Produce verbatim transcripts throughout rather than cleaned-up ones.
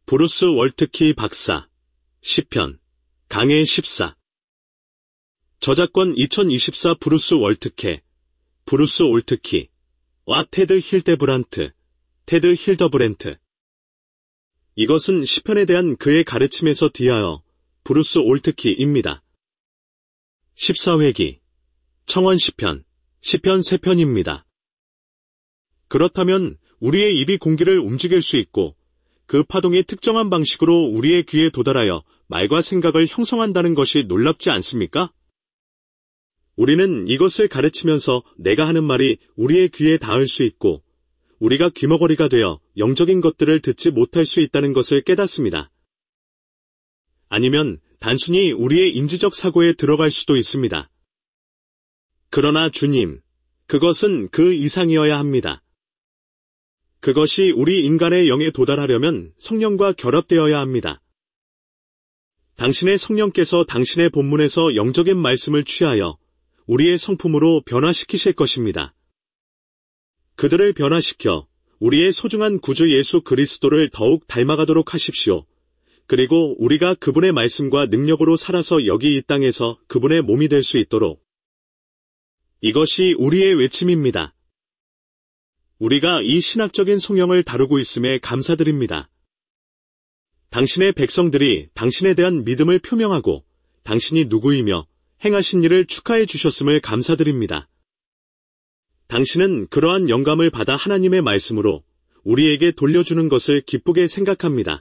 브루스 월트키 박사, 시편, 강해 십사. 저작권 이천이십사 브루스 월트케, 브루스 올트키, 와 테드 힐데브란트, 테드 힐더브랜트. 이것은 시편에 대한 그의 가르침에서 뒤하여 브루스 올트키입니다. 십사 회기, 청원 시편, 시편 세 편입니다. 그렇다면 우리의 입이 공기를 움직일 수 있고 그 파동이 특정한 방식으로 우리의 귀에 도달하여 말과 생각을 형성한다는 것이 놀랍지 않습니까? 우리는 이것을 가르치면서 내가 하는 말이 우리의 귀에 닿을 수 있고 우리가 귀머거리가 되어 영적인 것들을 듣지 못할 수 있다는 것을 깨닫습니다. 아니면 단순히 우리의 인지적 사고에 들어갈 수도 있습니다. 그러나 주님, 그것은 그 이상이어야 합니다. 그것이 우리 인간의 영에 도달하려면 성령과 결합되어야 합니다. 당신의 성령께서 당신의 본문에서 영적인 말씀을 취하여 우리의 성품으로 변화시키실 것입니다. 그들을 변화시켜 우리의 소중한 구주 예수 그리스도를 더욱 닮아가도록 하십시오. 그리고 우리가 그분의 말씀과 능력으로 살아서 여기 이 땅에서 그분의 몸이 될 수 있도록. 이것이 우리의 외침입니다. 우리가 이 신학적인 송영을 다루고 있음에 감사드립니다. 당신의 백성들이 당신에 대한 믿음을 표명하고 당신이 누구이며 행하신 일을 축하해 주셨음을 감사드립니다. 당신은 그러한 영감을 받아 하나님의 말씀으로 우리에게 돌려주는 것을 기쁘게 생각합니다.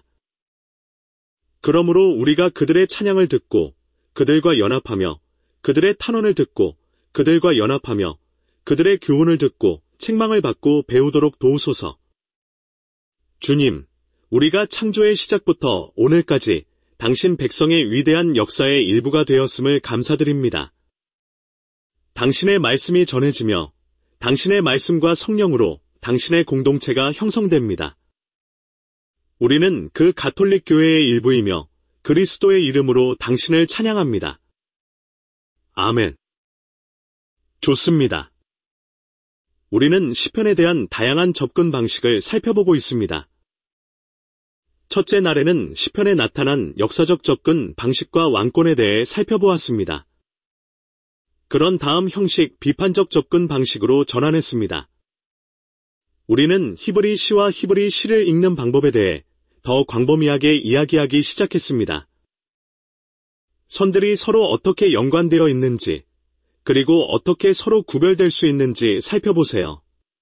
그러므로 우리가 그들의 찬양을 듣고 그들과 연합하며 그들의 탄원을 듣고 그들과 연합하며 그들의 교훈을 듣고 책망을 받고 배우도록 도우소서. 주님, 우리가 창조의 시작부터 오늘까지 당신 백성의 위대한 역사의 일부가 되었음을 감사드립니다. 당신의 말씀이 전해지며 당신의 말씀과 성령으로 당신의 공동체가 형성됩니다. 우리는 그 가톨릭 교회의 일부이며 그리스도의 이름으로 당신을 찬양합니다. 아멘. 좋습니다. 우리는 시편에 대한 다양한 접근 방식을 살펴보고 있습니다. 첫째 날에는 시편에 나타난 역사적 접근 방식과 왕권에 대해 살펴보았습니다. 그런 다음 형식 비판적 접근 방식으로 전환했습니다. 우리는 히브리 시와 히브리 시를 읽는 방법에 대해 더 광범위하게 이야기하기 시작했습니다. 선들이 서로 어떻게 연관되어 있는지, 그리고 어떻게 서로 구별될 수 있는지 살펴보세요.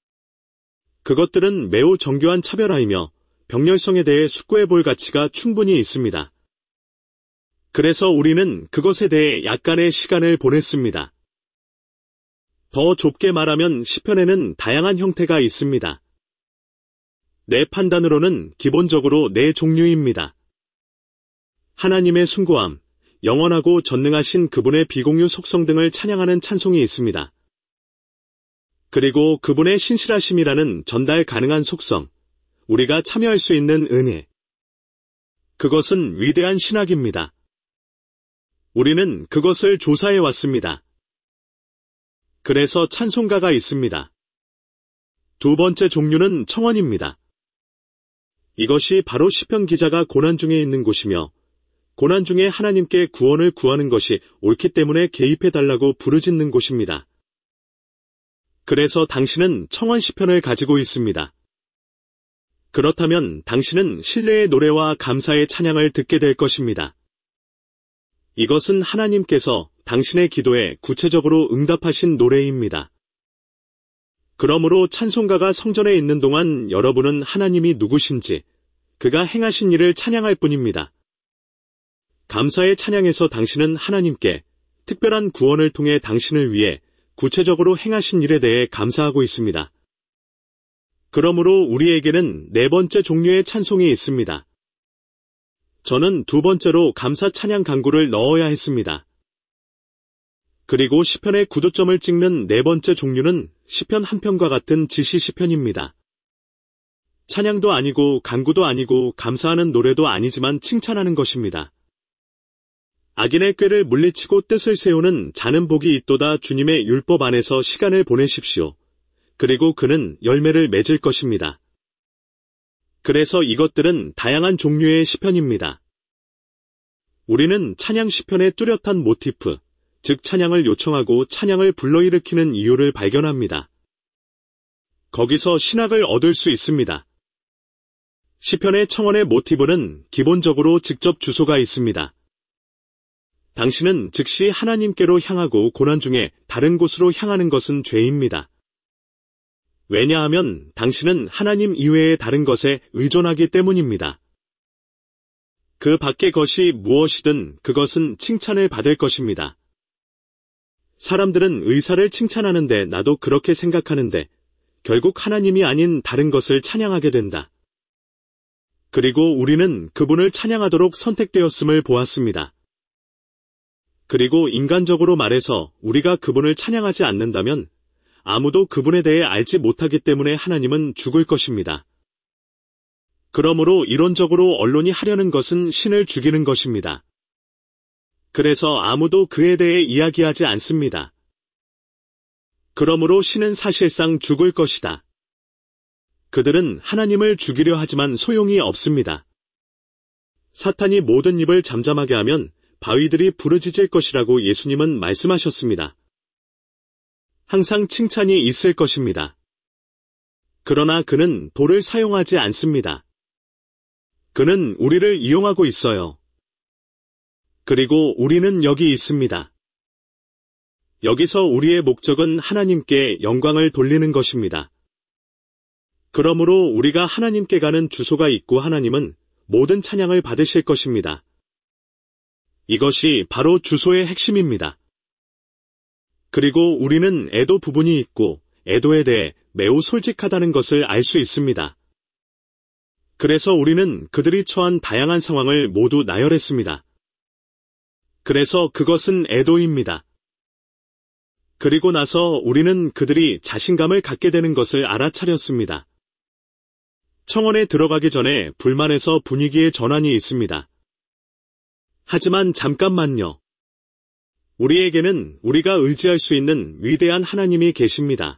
그것들은 매우 정교한 차별화이며 병렬성에 대해 숙고해 볼 가치가 충분히 있습니다. 그래서 우리는 그것에 대해 약간의 시간을 보냈습니다. 더 좁게 말하면 시편에는 다양한 형태가 있습니다. 내 판단으로는 기본적으로 네 종류입니다. 하나님의 숭고함, 영원하고 전능하신 그분의 비공유 속성 등을 찬양하는 찬송이 있습니다. 그리고 그분의 신실하심이라는 전달 가능한 속성, 우리가 참여할 수 있는 은혜. 그것은 위대한 신학입니다. 우리는 그것을 조사해 왔습니다. 그래서 찬송가가 있습니다. 두 번째 종류는 청원입니다. 이것이 바로 시편 기자가 고난 중에 있는 곳이며 고난 중에 하나님께 구원을 구하는 것이 옳기 때문에 개입해달라고 부르짖는 곳입니다. 그래서 당신은 청원 시편을 가지고 있습니다. 그렇다면 당신은 신뢰의 노래와 감사의 찬양을 듣게 될 것입니다. 이것은 하나님께서 당신의 기도에 구체적으로 응답하신 노래입니다. 그러므로 찬송가가 성전에 있는 동안 여러분은 하나님이 누구신지, 그가 행하신 일을 찬양할 뿐입니다. 감사의 찬양에서 당신은 하나님께 특별한 구원을 통해 당신을 위해 구체적으로 행하신 일에 대해 감사하고 있습니다. 그러므로 우리에게는 네 번째 종류의 찬송이 있습니다. 저는 두 번째로 감사 찬양 강구를 넣어야 했습니다. 그리고 시편의 구두점을 찍는 네 번째 종류는 시편 한 편과 같은 지시 시편입니다. 찬양도 아니고 강구도 아니고 감사하는 노래도 아니지만 칭찬하는 것입니다. 악인의 꾀를 물리치고 뜻을 세우는 자는 복이 있도다. 주님의 율법 안에서 시간을 보내십시오. 그리고 그는 열매를 맺을 것입니다. 그래서 이것들은 다양한 종류의 시편입니다. 우리는 찬양 시편의 뚜렷한 모티프, 즉 찬양을 요청하고 찬양을 불러일으키는 이유를 발견합니다. 거기서 신학을 얻을 수 있습니다. 시편의 청원의 모티브는 기본적으로 직접 주소가 있습니다. 당신은 즉시 하나님께로 향하고 고난 중에 다른 곳으로 향하는 것은 죄입니다. 왜냐하면 당신은 하나님 이외의 다른 것에 의존하기 때문입니다. 그 밖의 것이 무엇이든 그것은 칭찬을 받을 것입니다. 사람들은 의사를 칭찬하는데 나도 그렇게 생각하는데 결국 하나님이 아닌 다른 것을 찬양하게 된다. 그리고 우리는 그분을 찬양하도록 선택되었음을 보았습니다. 그리고 인간적으로 말해서 우리가 그분을 찬양하지 않는다면 아무도 그분에 대해 알지 못하기 때문에 하나님은 죽을 것입니다. 그러므로 이론적으로 언론이 하려는 것은 신을 죽이는 것입니다. 그래서 아무도 그에 대해 이야기하지 않습니다. 그러므로 신은 사실상 죽을 것이다. 그들은 하나님을 죽이려 하지만 소용이 없습니다. 사탄이 모든 입을 잠잠하게 하면 바위들이 부르짖을 것이라고 예수님은 말씀하셨습니다. 항상 칭찬이 있을 것입니다. 그러나 그는 돌을 사용하지 않습니다. 그는 우리를 이용하고 있어요. 그리고 우리는 여기 있습니다. 여기서 우리의 목적은 하나님께 영광을 돌리는 것입니다. 그러므로 우리가 하나님께 가는 주소가 있고 하나님은 모든 찬양을 받으실 것입니다. 이것이 바로 주소의 핵심입니다. 그리고 우리는 애도 부분이 있고 애도에 대해 매우 솔직하다는 것을 알 수 있습니다. 그래서 우리는 그들이 처한 다양한 상황을 모두 나열했습니다. 그래서 그것은 애도입니다. 그리고 나서 우리는 그들이 자신감을 갖게 되는 것을 알아차렸습니다. 청원에 들어가기 전에 불만에서 분위기의 전환이 있습니다. 하지만 잠깐만요. 우리에게는 우리가 의지할 수 있는 위대한 하나님이 계십니다.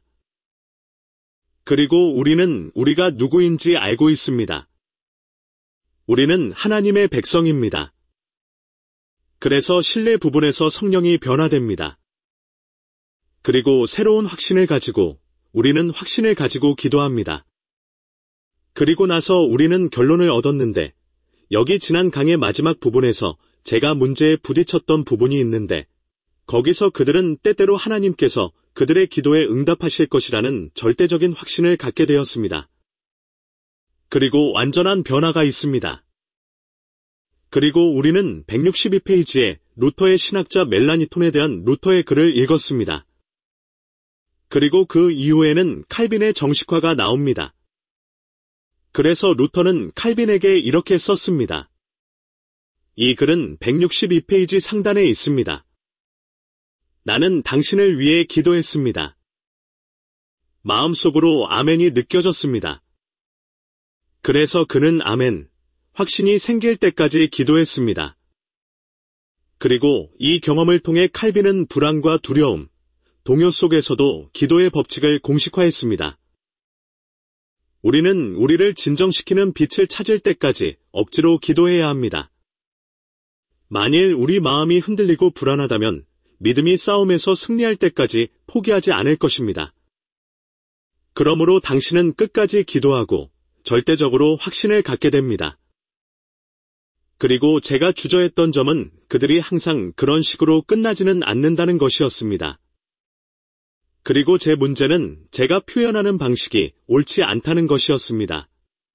그리고 우리는 우리가 누구인지 알고 있습니다. 우리는 하나님의 백성입니다. 그래서 신뢰 부분에서 성령이 변화됩니다. 그리고 새로운 확신을 가지고 우리는 확신을 가지고 기도합니다. 그리고 나서 우리는 결론을 얻었는데 여기 지난 강의 마지막 부분에서 제가 문제에 부딪혔던 부분이 있는데 거기서 그들은 때때로 하나님께서 그들의 기도에 응답하실 것이라는 절대적인 확신을 갖게 되었습니다. 그리고 완전한 변화가 있습니다. 그리고 우리는 백육십이 페이지에 루터의 신학자 멜라니톤에 대한 루터의 글을 읽었습니다. 그리고 그 이후에는 칼빈의 정식화가 나옵니다. 그래서 루터는 칼빈에게 이렇게 썼습니다. 이 글은 백육십이 페이지 상단에 있습니다. 나는 당신을 위해 기도했습니다. 마음속으로 아멘이 느껴졌습니다. 그래서 그는 아멘, 확신이 생길 때까지 기도했습니다. 그리고 이 경험을 통해 칼빈은 불안과 두려움, 동요 속에서도 기도의 법칙을 공식화했습니다. 우리는 우리를 진정시키는 빛을 찾을 때까지 억지로 기도해야 합니다. 만일 우리 마음이 흔들리고 불안하다면 믿음이 싸움에서 승리할 때까지 포기하지 않을 것입니다. 그러므로 당신은 끝까지 기도하고 절대적으로 확신을 갖게 됩니다. 그리고 제가 주저했던 점은 그들이 항상 그런 식으로 끝나지는 않는다는 것이었습니다. 그리고 제 문제는 제가 표현하는 방식이 옳지 않다는 것이었습니다.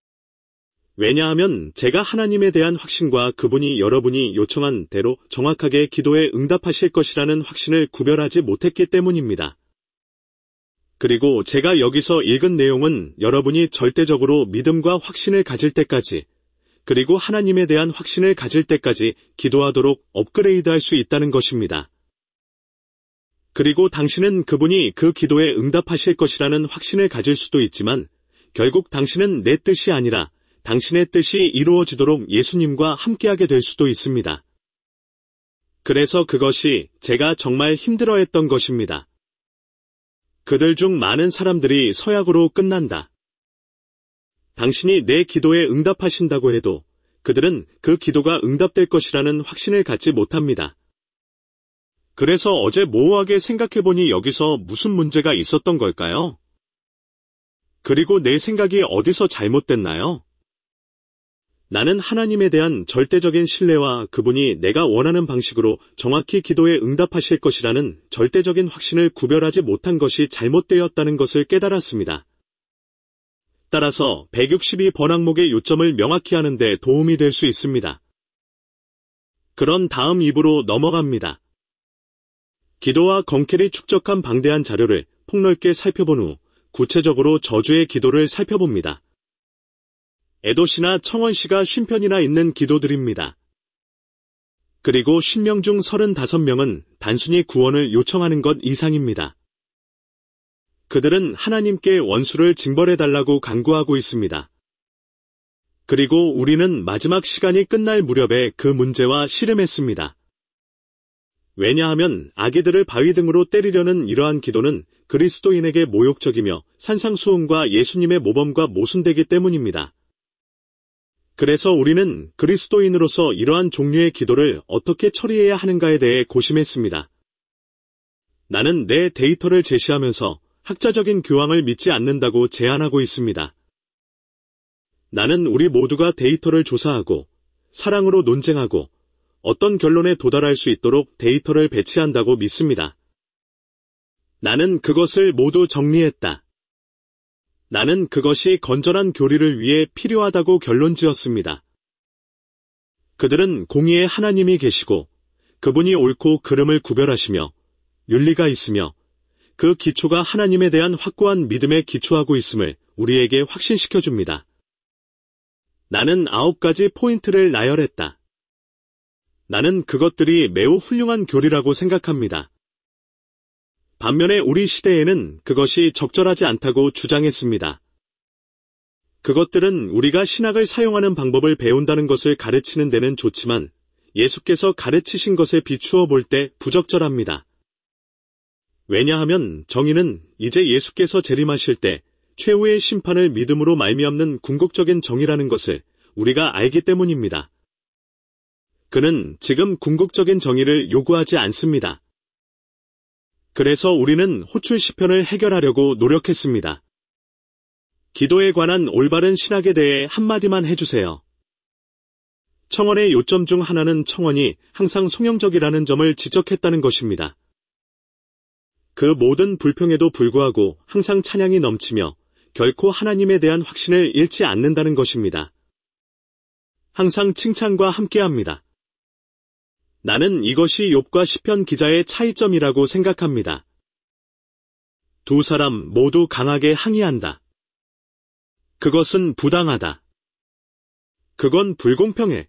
왜냐하면 제가 하나님에 대한 확신과 그분이 여러분이 요청한 대로 정확하게 기도에 응답하실 것이라는 확신을 구별하지 못했기 때문입니다. 그리고 제가 여기서 읽은 내용은 여러분이 절대적으로 믿음과 확신을 가질 때까지, 그리고 하나님에 대한 확신을 가질 때까지 기도하도록 업그레이드할 수 있다는 것입니다. 그리고 당신은 그분이 그 기도에 응답하실 것이라는 확신을 가질 수도 있지만 결국 당신은 내 뜻이 아니라 당신의 뜻이 이루어지도록 예수님과 함께하게 될 수도 있습니다. 그래서 그것이 제가 정말 힘들어했던 것입니다. 그들 중 많은 사람들이 서약으로 끝난다. 당신이 내 기도에 응답하신다고 해도 그들은 그 기도가 응답될 것이라는 확신을 갖지 못합니다. 그래서 어제 모호하게 생각해보니 여기서 무슨 문제가 있었던 걸까요? 그리고 내 생각이 어디서 잘못됐나요? 나는 하나님에 대한 절대적인 신뢰와 그분이 내가 원하는 방식으로 정확히 기도에 응답하실 것이라는 절대적인 확신을 구별하지 못한 것이 잘못되었다는 것을 깨달았습니다. 따라서 백육십이 번 항목의 요점을 명확히 하는 데 도움이 될 수 있습니다. 그런 다음 입으로 넘어갑니다. 기도와 건켈이 축적한 방대한 자료를 폭넓게 살펴본 후 구체적으로 저주의 기도를 살펴봅니다. 에도시나 청원시가 쉰 편이나 있는 기도들입니다. 그리고 쉰 명 중 서른다섯 명은 단순히 구원을 요청하는 것 이상입니다. 그들은 하나님께 원수를 징벌해달라고 간구하고 있습니다. 그리고 우리는 마지막 시간이 끝날 무렵에 그 문제와 씨름했습니다. 왜냐하면 아기들을 바위 등으로 때리려는 이러한 기도는 그리스도인에게 모욕적이며 산상수훈과 예수님의 모범과 모순되기 때문입니다. 그래서 우리는 그리스도인으로서 이러한 종류의 기도를 어떻게 처리해야 하는가에 대해 고심했습니다. 나는 내 데이터를 제시하면서 학자적인 교황을 믿지 않는다고 제안하고 있습니다. 나는 우리 모두가 데이터를 조사하고 사랑으로 논쟁하고 어떤 결론에 도달할 수 있도록 데이터를 배치한다고 믿습니다. 나는 그것을 모두 정리했다. 나는 그것이 건전한 교리를 위해 필요하다고 결론지었습니다. 그들은 공의의 하나님이 계시고 그분이 옳고 그름을 구별하시며 윤리가 있으며 그 기초가 하나님에 대한 확고한 믿음에 기초하고 있음을 우리에게 확신시켜줍니다. 나는 아홉 가지 포인트를 나열했다. 나는 그것들이 매우 훌륭한 교리라고 생각합니다. 반면에 우리 시대에는 그것이 적절하지 않다고 주장했습니다. 그것들은 우리가 신학을 사용하는 방법을 배운다는 것을 가르치는 데는 좋지만 예수께서 가르치신 것에 비추어 볼 때 부적절합니다. 왜냐하면 정의는 이제 예수께서 재림하실 때 최후의 심판을 믿음으로 말미암는 궁극적인 정의라는 것을 우리가 알기 때문입니다. 그는 지금 궁극적인 정의를 요구하지 않습니다. 그래서 우리는 호출 시편을 해결하려고 노력했습니다. 기도에 관한 올바른 신학에 대해 한마디만 해주세요. 청원의 요점 중 하나는 청원이 항상 성형적이라는 점을 지적했다는 것입니다. 그 모든 불평에도 불구하고 항상 찬양이 넘치며 결코 하나님에 대한 확신을 잃지 않는다는 것입니다. 항상 칭찬과 함께합니다. 나는 이것이 욥과 시편 기자의 차이점이라고 생각합니다. 두 사람 모두 강하게 항의한다. 그것은 부당하다. 그건 불공평해.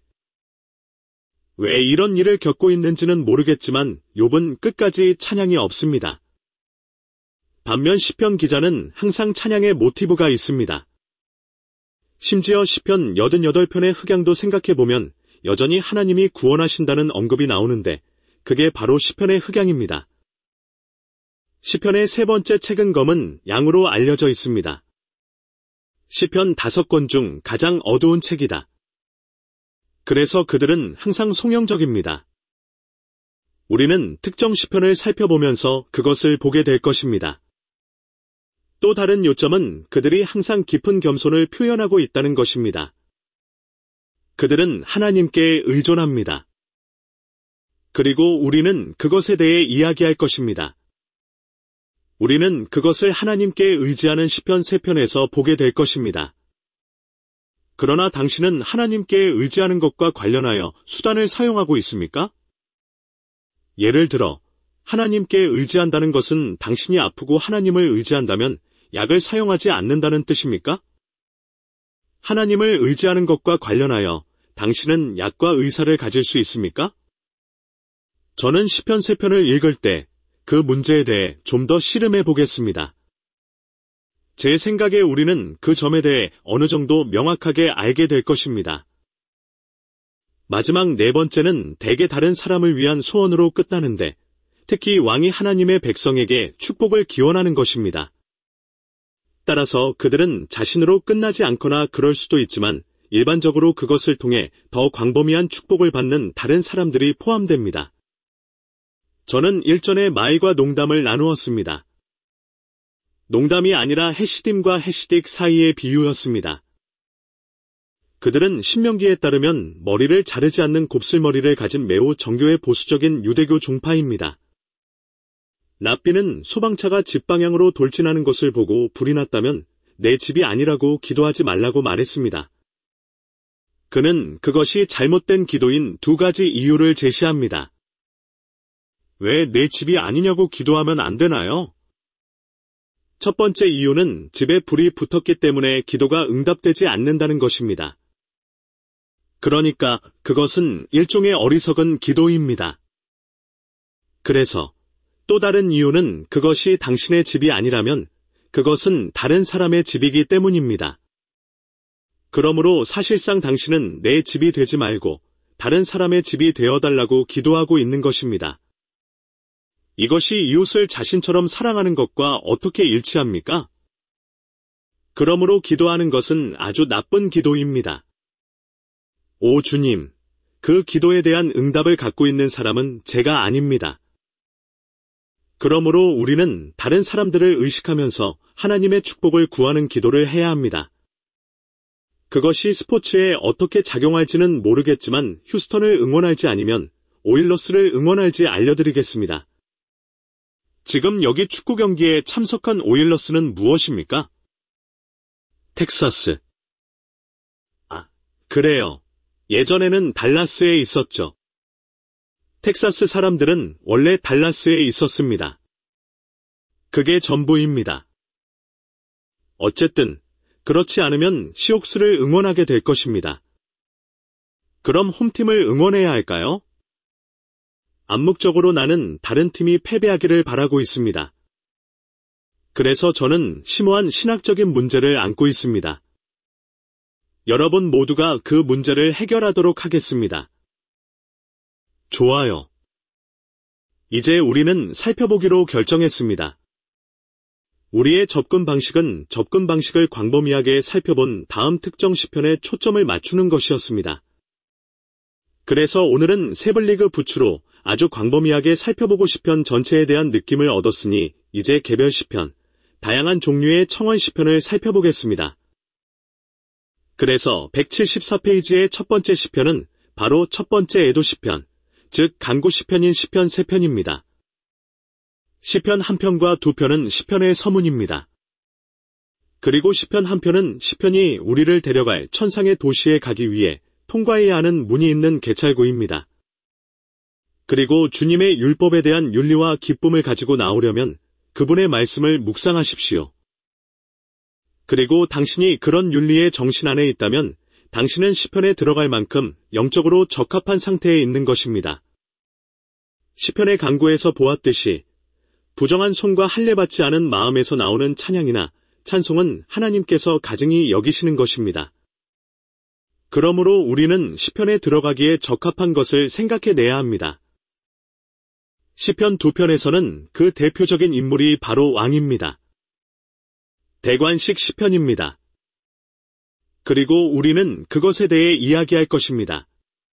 왜 이런 일을 겪고 있는지는 모르겠지만 욥은 끝까지 찬양이 없습니다. 반면 시편 기자는 항상 찬양의 모티브가 있습니다. 심지어 시편 팔십팔 편의 흑양도 생각해보면 여전히 하나님이 구원하신다는 언급이 나오는데 그게 바로 시편의 흑양입니다. 시편의 세 번째 책은검은 양으로 알려져 있습니다. 시편 다섯 권 중 가장 어두운 책이다. 그래서 그들은 항상 송영적입니다. 우리는 특정 시편을 살펴보면서 그것을 보게 될 것입니다. 또 다른 요점은 그들이 항상 깊은 겸손을 표현하고 있다는 것입니다. 그들은 하나님께 의존합니다. 그리고 우리는 그것에 대해 이야기할 것입니다. 우리는 그것을 하나님께 의지하는 시편 세 편에서 보게 될 것입니다. 그러나 당신은 하나님께 의지하는 것과 관련하여 수단을 사용하고 있습니까? 예를 들어 하나님께 의지한다는 것은 당신이 아프고 하나님을 의지한다면 약을 사용하지 않는다는 뜻입니까? 하나님을 의지하는 것과 관련하여 당신은 약과 의사를 가질 수 있습니까? 저는 시편 세 편을 읽을 때 그 문제에 대해 좀 더 씨름해 보겠습니다. 제 생각에 우리는 그 점에 대해 어느 정도 명확하게 알게 될 것입니다. 마지막 네 번째는 대개 다른 사람을 위한 소원으로 끝나는데 특히 왕이 하나님의 백성에게 축복을 기원하는 것입니다. 따라서 그들은 자신으로 끝나지 않거나 그럴 수도 있지만 일반적으로 그것을 통해 더 광범위한 축복을 받는 다른 사람들이 포함됩니다. 저는 일전에 마이과 농담을 나누었습니다. 농담이 아니라 해시딤과 해시딕 사이의 비유였습니다. 그들은 신명기에 따르면 머리를 자르지 않는 곱슬머리를 가진 매우 정교해 보수적인 유대교 종파입니다. 랍비는 소방차가 집 방향으로 돌진하는 것을 보고 불이 났다면 내 집이 아니라고 기도하지 말라고 말했습니다. 그는 그것이 잘못된 기도인 두 가지 이유를 제시합니다. 왜 내 집이 아니냐고 기도하면 안 되나요? 첫 번째 이유는 집에 불이 붙었기 때문에 기도가 응답되지 않는다는 것입니다. 그러니까 그것은 일종의 어리석은 기도입니다. 그래서 또 다른 이유는 그것이 당신의 집이 아니라면 그것은 다른 사람의 집이기 때문입니다. 그러므로 사실상 당신은 내 집이 되지 말고 다른 사람의 집이 되어달라고 기도하고 있는 것입니다. 이것이 이웃을 자신처럼 사랑하는 것과 어떻게 일치합니까? 그러므로 기도하는 것은 아주 나쁜 기도입니다. 오 주님, 그 기도에 대한 응답을 갖고 있는 사람은 제가 아닙니다. 그러므로 우리는 다른 사람들을 의식하면서 하나님의 축복을 구하는 기도를 해야 합니다. 그것이 스포츠에 어떻게 작용할지는 모르겠지만 휴스턴을 응원할지 아니면 오일러스를 응원할지 알려드리겠습니다. 지금 여기 축구 경기에 참석한 오일러스는 무엇입니까? 텍사스. 아, 그래요. 예전에는 달라스에 있었죠. 텍사스 사람들은 원래 달라스에 있었습니다. 그게 전부입니다. 어쨌든 그렇지 않으면 시옥스를 응원하게 될 것입니다. 그럼 홈팀을 응원해야 할까요? 암묵적으로 나는 다른 팀이 패배하기를 바라고 있습니다. 그래서 저는 심오한 신학적인 문제를 안고 있습니다. 여러분 모두가 그 문제를 해결하도록 하겠습니다. 좋아요. 이제 우리는 살펴보기로 결정했습니다. 우리의 접근 방식은 접근 방식을 광범위하게 살펴본 다음 특정 시편에 초점을 맞추는 것이었습니다. 그래서 오늘은 세블리그 부추로 아주 광범위하게 살펴보고 시편 전체에 대한 느낌을 얻었으니 이제 개별 시편, 다양한 종류의 청원 시편을 살펴보겠습니다. 그래서 백칠십사 페이지의 첫 번째 시편은 바로 첫 번째 애도 시편, 즉 간구 시편인 시편 세 편입니다. 시편 한 편과 두 편은 시편의 서문입니다. 그리고 시편 한 편은 시편이 우리를 데려갈 천상의 도시에 가기 위해 통과해야 하는 문이 있는 개찰구입니다. 그리고 주님의 율법에 대한 윤리와 기쁨을 가지고 나오려면 그분의 말씀을 묵상하십시오. 그리고 당신이 그런 윤리의 정신 안에 있다면 당신은 시편에 들어갈 만큼 영적으로 적합한 상태에 있는 것입니다. 시편의 간구에서 보았듯이 부정한 손과 할례받지 않은 마음에서 나오는 찬양이나 찬송은 하나님께서 가증히 여기시는 것입니다. 그러므로 우리는 시편에 들어가기에 적합한 것을 생각해내야 합니다. 시편 두 편에서는 그 대표적인 인물이 바로 왕입니다. 대관식 시편입니다. 그리고 우리는 그것에 대해 이야기할 것입니다.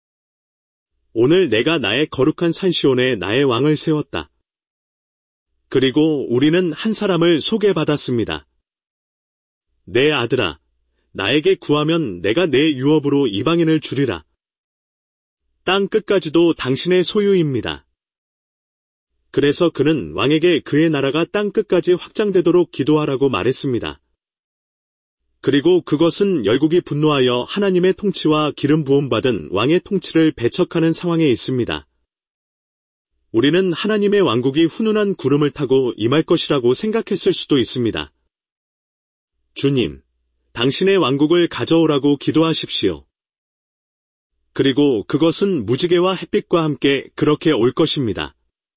오늘 내가 나의 거룩한 산시온에 나의 왕을 세웠다. 그리고 우리는 한 사람을 소개받았습니다. 내 아들아, 나에게 구하면 내가 내 유업으로 이방인을 주리라. 땅 끝까지도 당신의 소유입니다. 그래서 그는 왕에게 그의 나라가 땅 끝까지 확장되도록 기도하라고 말했습니다. 그리고 그것은 열국이 분노하여 하나님의 통치와 기름 부음받은 왕의 통치를 배척하는 상황에 있습니다. 우리는 하나님의 왕국이 훈훈한 구름을 타고 임할 것이라고 생각했을 수도 있습니다. 주님, 당신의 왕국을 가져오라고 기도하십시오. 그리고 그것은 무지개와 햇빛과 함께 그렇게 올 것입니다.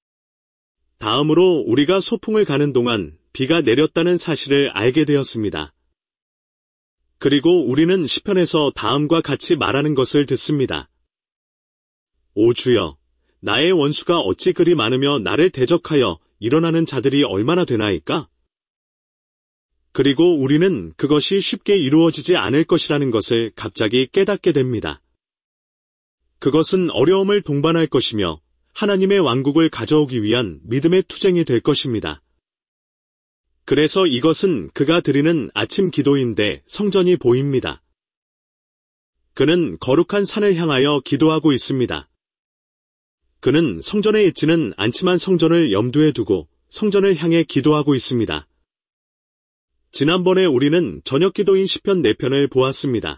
다음으로 우리가 소풍을 가는 동안 비가 내렸다는 사실을 알게 되었습니다. 그리고 우리는 시편에서 다음과 같이 말하는 것을 듣습니다. 오 주여, 나의 원수가 어찌 그리 많으며 나를 대적하여 일어나는 자들이 얼마나 되나이까? 그리고 우리는 그것이 쉽게 이루어지지 않을 것이라는 것을 갑자기 깨닫게 됩니다. 그것은 어려움을 동반할 것이며 하나님의 왕국을 가져오기 위한 믿음의 투쟁이 될 것입니다. 그래서 이것은 그가 드리는 아침 기도인데 성전이 보입니다. 그는 거룩한 산을 향하여 기도하고 있습니다. 그는 성전에 있지는 않지만 성전을 염두에 두고 성전을 향해 기도하고 있습니다. 지난번에 우리는 저녁 기도인 시편 네 편을 보았습니다.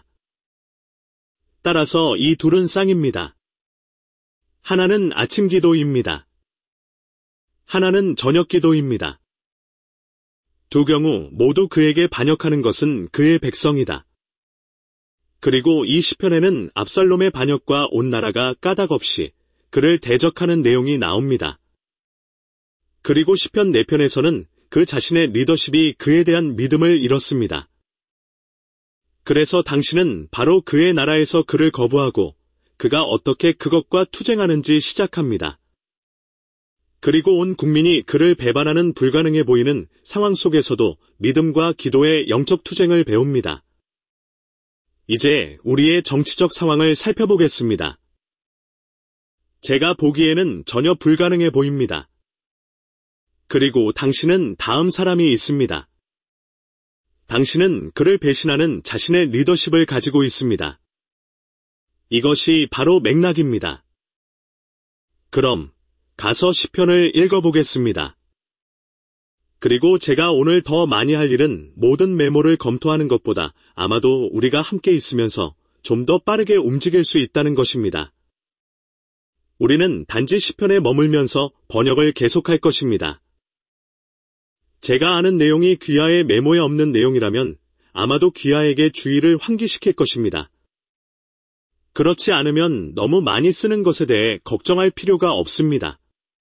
따라서 이 둘은 쌍입니다. 하나는 아침 기도입니다. 하나는 저녁 기도입니다. 두 경우 모두 그에게 반역하는 것은 그의 백성이다. 그리고 이 시편에는 압살롬의 반역과 온 나라가 까닭없이 그를 대적하는 내용이 나옵니다. 그리고 시편 네 편에서는 그 자신의 리더십이 그에 대한 믿음을 잃었습니다. 그래서 당신은 바로 그의 나라에서 그를 거부하고 그가 어떻게 그것과 투쟁하는지 시작합니다. 그리고 온 국민이 그를 배반하는 불가능해 보이는 상황 속에서도 믿음과 기도의 영적 투쟁을 배웁니다. 이제 우리의 정치적 상황을 살펴보겠습니다. 제가 보기에는 전혀 불가능해 보입니다. 그리고 당신은 다음 사람이 있습니다. 당신은 그를 배신하는 자신의 리더십을 가지고 있습니다. 이것이 바로 맥락입니다. 그럼 가서 시편을 읽어보겠습니다. 그리고 제가 오늘 더 많이 할 일은 모든 메모를 검토하는 것보다 아마도 우리가 함께 있으면서 좀 더 빠르게 움직일 수 있다는 것입니다. 우리는 단지 시편에 머물면서 번역을 계속할 것입니다. 제가 아는 내용이 귀하의 메모에 없는 내용이라면 아마도 귀하에게 주의를 환기시킬 것입니다. 그렇지 않으면 너무 많이 쓰는 것에 대해 걱정할 필요가 없습니다.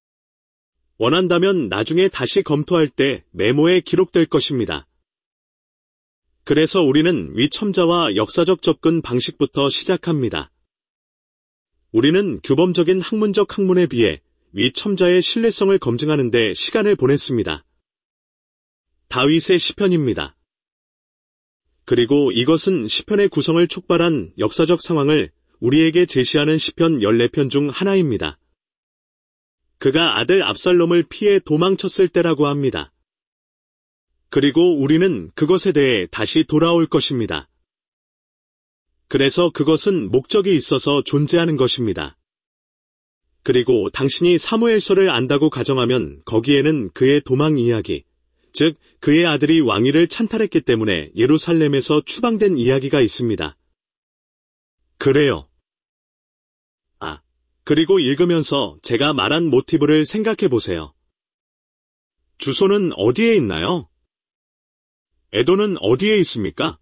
원한다면 나중에 다시 검토할 때 메모에 기록될 것입니다. 그래서 우리는 위첨자와 역사적 접근 방식부터 시작합니다. 우리는 규범적인 학문적 학문에 비해 위첨자의 신뢰성을 검증하는 데 시간을 보냈습니다. 다윗의 시편입니다. 그리고 이것은 시편의 구성을 촉발한 역사적 상황을 우리에게 제시하는 시편 열네 편 중 하나입니다. 그가 아들 압살롬을 피해 도망쳤을 때라고 합니다. 그리고 우리는 그것에 대해 다시 돌아올 것입니다. 그래서 그것은 목적이 있어서 존재하는 것입니다. 그리고 당신이 사무엘서를 안다고 가정하면 거기에는 그의 도망 이야기, 즉 그의 아들이 왕위를 찬탈했기 때문에 예루살렘에서 추방된 이야기가 있습니다. 그래요. 아, 그리고 읽으면서 제가 말한 모티브를 생각해 보세요. 주소는 어디에 있나요? 애도는 어디에 있습니까?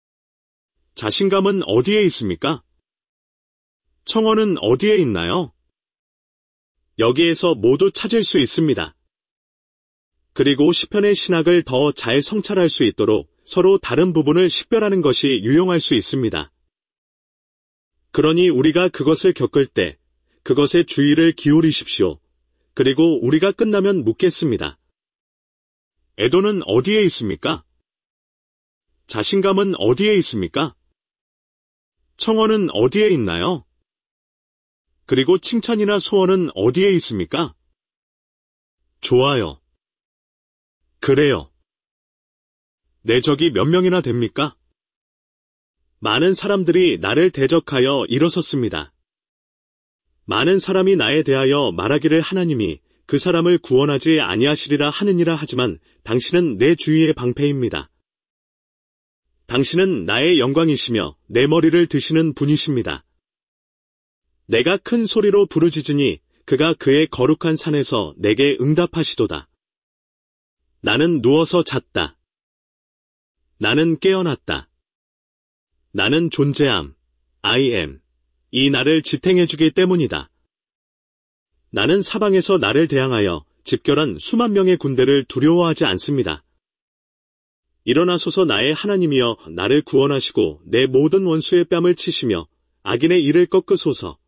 자신감은 어디에 있습니까? 청원은 어디에 있나요? 여기에서 모두 찾을 수 있습니다. 그리고 시편의 신학을 더 잘 성찰할 수 있도록 서로 다른 부분을 식별하는 것이 유용할 수 있습니다. 그러니 우리가 그것을 겪을 때 그것에 주의를 기울이십시오. 그리고 우리가 끝나면 묻겠습니다. 애도는 어디에 있습니까? 자신감은 어디에 있습니까? 청원은 어디에 있나요? 그리고 칭찬이나 소원은 어디에 있습니까? 좋아요. 그래요. 내 적이 몇 명이나 됩니까? 많은 사람들이 나를 대적하여 일어섰습니다. 많은 사람이 나에 대하여 말하기를 하나님이 그 사람을 구원하지 아니하시리라 하느니라 하지만 당신은 내 주위의 방패입니다. 당신은 나의 영광이시며 내 머리를 드시는 분이십니다. 내가 큰 소리로 부르짖으니 그가 그의 거룩한 산에서 내게 응답하시도다. 나는 누워서 잤다. 나는 깨어났다. 나는 존재함, I am, 이 나를 지탱해주기 때문이다. 나는 사방에서 나를 대항하여 집결한 수만 명의 군대를 두려워하지 않습니다. 일어나소서 나의 하나님이여 나를 구원하시고 내 모든 원수의 뺨을 치시며 악인의 이를 꺾으소서.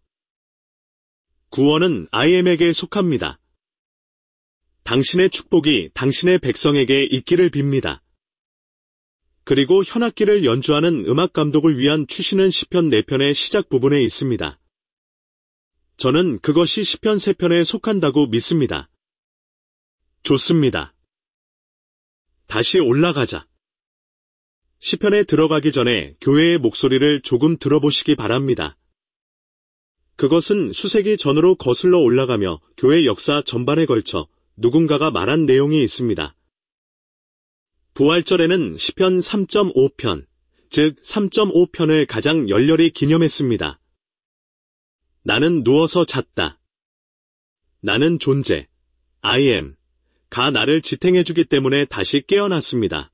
구원은 I am에게 속합니다. 당신의 축복이 당신의 백성에게 있기를 빕니다. 그리고 현악기를 연주하는 음악 감독을 위한 추시는 시편 네 편의 시작 부분에 있습니다. 저는 그것이 시편 세 편에 속한다고 믿습니다. 좋습니다. 다시 올라가자. 시편에 들어가기 전에 교회의 목소리를 조금 들어보시기 바랍니다. 그것은 수세기 전으로 거슬러 올라가며 교회 역사 전반에 걸쳐 누군가가 말한 내용이 있습니다. 부활절에는 시편 삼 점 오 편, 즉 삼 점 오 편을 가장 열렬히 기념했습니다. 나는 누워서 잤다. 나는 존재, I am, 가 나를 지탱해주기 때문에 다시 깨어났습니다.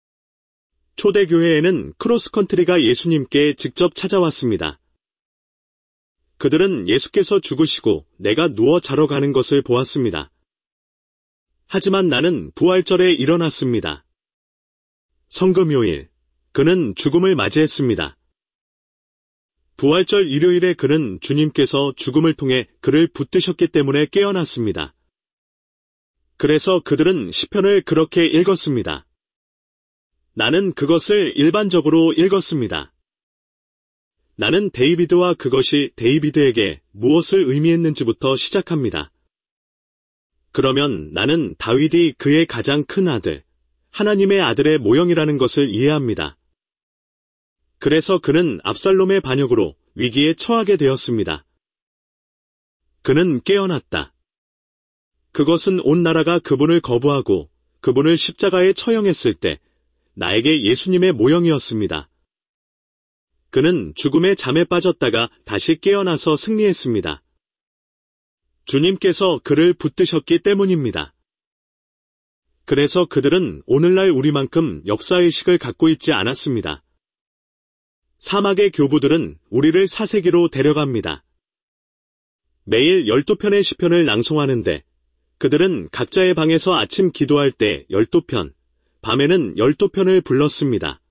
초대교회에는 크로스컨트리가 예수님께 직접 찾아왔습니다. 그들은 예수께서 죽으시고 내가 누워 자러 가는 것을 보았습니다. 하지만 나는 부활절에 일어났습니다. 성금요일, 그는 죽음을 맞이했습니다. 부활절 일요일에 그는 주님께서 죽음을 통해 그를 붙드셨기 때문에 깨어났습니다. 그래서 그들은 시편을 그렇게 읽었습니다. 나는 그것을 일반적으로 읽었습니다. 나는 데이비드와 그것이 데이비드에게 무엇을 의미했는지부터 시작합니다. 그러면 나는 다윗이 그의 가장 큰 아들, 하나님의 아들의 모형이라는 것을 이해합니다. 그래서 그는 압살롬의 반역으로 위기에 처하게 되었습니다. 그는 깨어났다. 그것은 온 나라가 그분을 거부하고 그분을 십자가에 처형했을 때 나에게 예수님의 모형이었습니다. 그는 죽음의 잠에 빠졌다가 다시 깨어나서 승리했습니다. 주님께서 그를 붙드셨기 때문입니다. 그래서 그들은 오늘날 우리만큼 역사의식을 갖고 있지 않았습니다. 사막의 교부들은 우리를 사세기로 데려갑니다. 매일 열두 편의 시편을 낭송하는데 그들은 각자의 방에서 아침 기도할 때 열두 편, 밤에는 열두 편을 불렀습니다.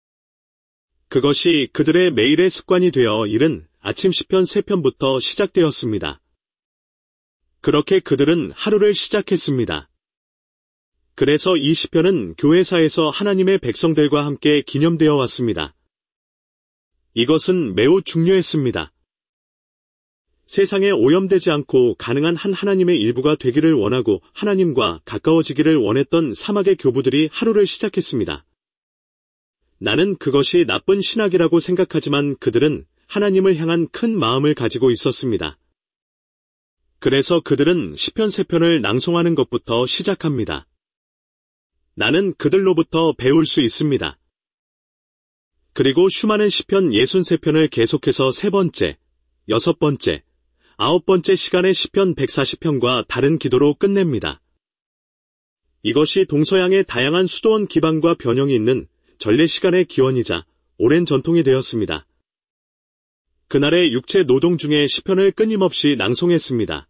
그것이 그들의 매일의 습관이 되어 이른 아침 시편 세 편부터 시작되었습니다. 그렇게 그들은 하루를 시작했습니다. 그래서 이 시편은 교회사에서 하나님의 백성들과 함께 기념되어 왔습니다. 이것은 매우 중요했습니다. 세상에 오염되지 않고 가능한 한 하나님의 일부가 되기를 원하고 하나님과 가까워지기를 원했던 사막의 교부들이 하루를 시작했습니다. 나는 그것이 나쁜 신학이라고 생각하지만 그들은 하나님을 향한 큰 마음을 가지고 있었습니다. 그래서 그들은 시편 세 편을 낭송하는 것부터 시작합니다. 나는 그들로부터 배울 수 있습니다. 그리고 슈마는 시편 육십삼 편을 계속해서 세 번째, 여섯 번째, 아홉 번째 시간의 시편 백사십 편과 다른 기도로 끝냅니다. 이것이 동서양의 다양한 수도원 기반과 변형이 있는 전례 시간의 기원이자 오랜 전통이 되었습니다. 그날의 육체 노동 중에 시편을 끊임없이 낭송했습니다.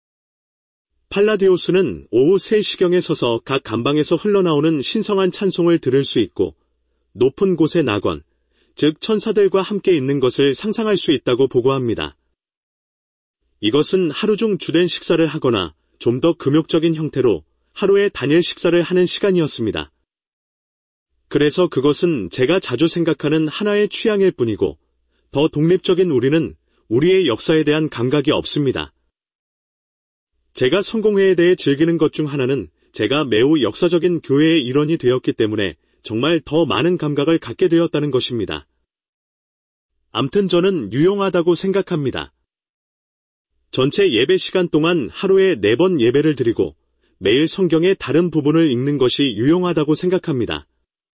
팔라디오스는 오후 세 시경에 서서 각 감방에서 흘러나오는 신성한 찬송을 들을 수 있고 높은 곳의 낙원, 즉 천사들과 함께 있는 것을 상상할 수 있다고 보고합니다. 이것은 하루 중 주된 식사를 하거나 좀 더 금욕적인 형태로 하루에 단일 식사를 하는 시간이었습니다. 그래서 그것은 제가 자주 생각하는 하나의 취향일 뿐이고 더 독립적인 우리는 우리의 역사에 대한 감각이 없습니다. 제가 성공회에 대해 즐기는 것 중 하나는 제가 매우 역사적인 교회의 일원이 되었기 때문에 정말 더 많은 감각을 갖게 되었다는 것입니다. 암튼 저는 유용하다고 생각합니다. 전체 예배 시간 동안 하루에 네 번 예배를 드리고 매일 성경의 다른 부분을 읽는 것이 유용하다고 생각합니다.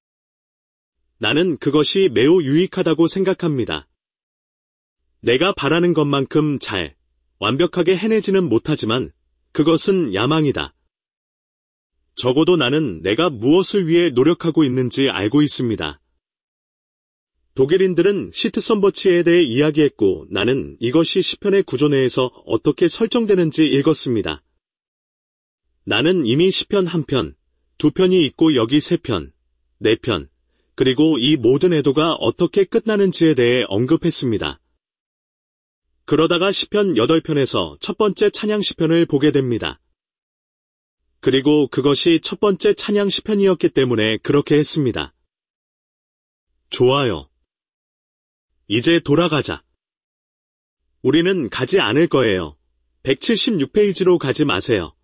나는 그것이 매우 유익하다고 생각합니다. 내가 바라는 것만큼 잘, 완벽하게 해내지는 못하지만 그것은 야망이다. 적어도 나는 내가 무엇을 위해 노력하고 있는지 알고 있습니다. 독일인들은 시트선버치에 대해 이야기했고 나는 이것이 시편의 구조 내에서 어떻게 설정되는지 읽었습니다. 나는 이미 시편 한 편, 두 편이 있고 여기 세 편, 네 편, 그리고 이 모든 애도가 어떻게 끝나는지에 대해 언급했습니다. 그러다가 시편 여덟 편에서 첫 번째 찬양 시편을 보게 됩니다. 그리고 그것이 첫 번째 찬양 시편이었기 때문에 그렇게 했습니다. 좋아요. 이제 돌아가자. 우리는 가지 않을 거예요. 백칠십육 페이지로 가지 마세요.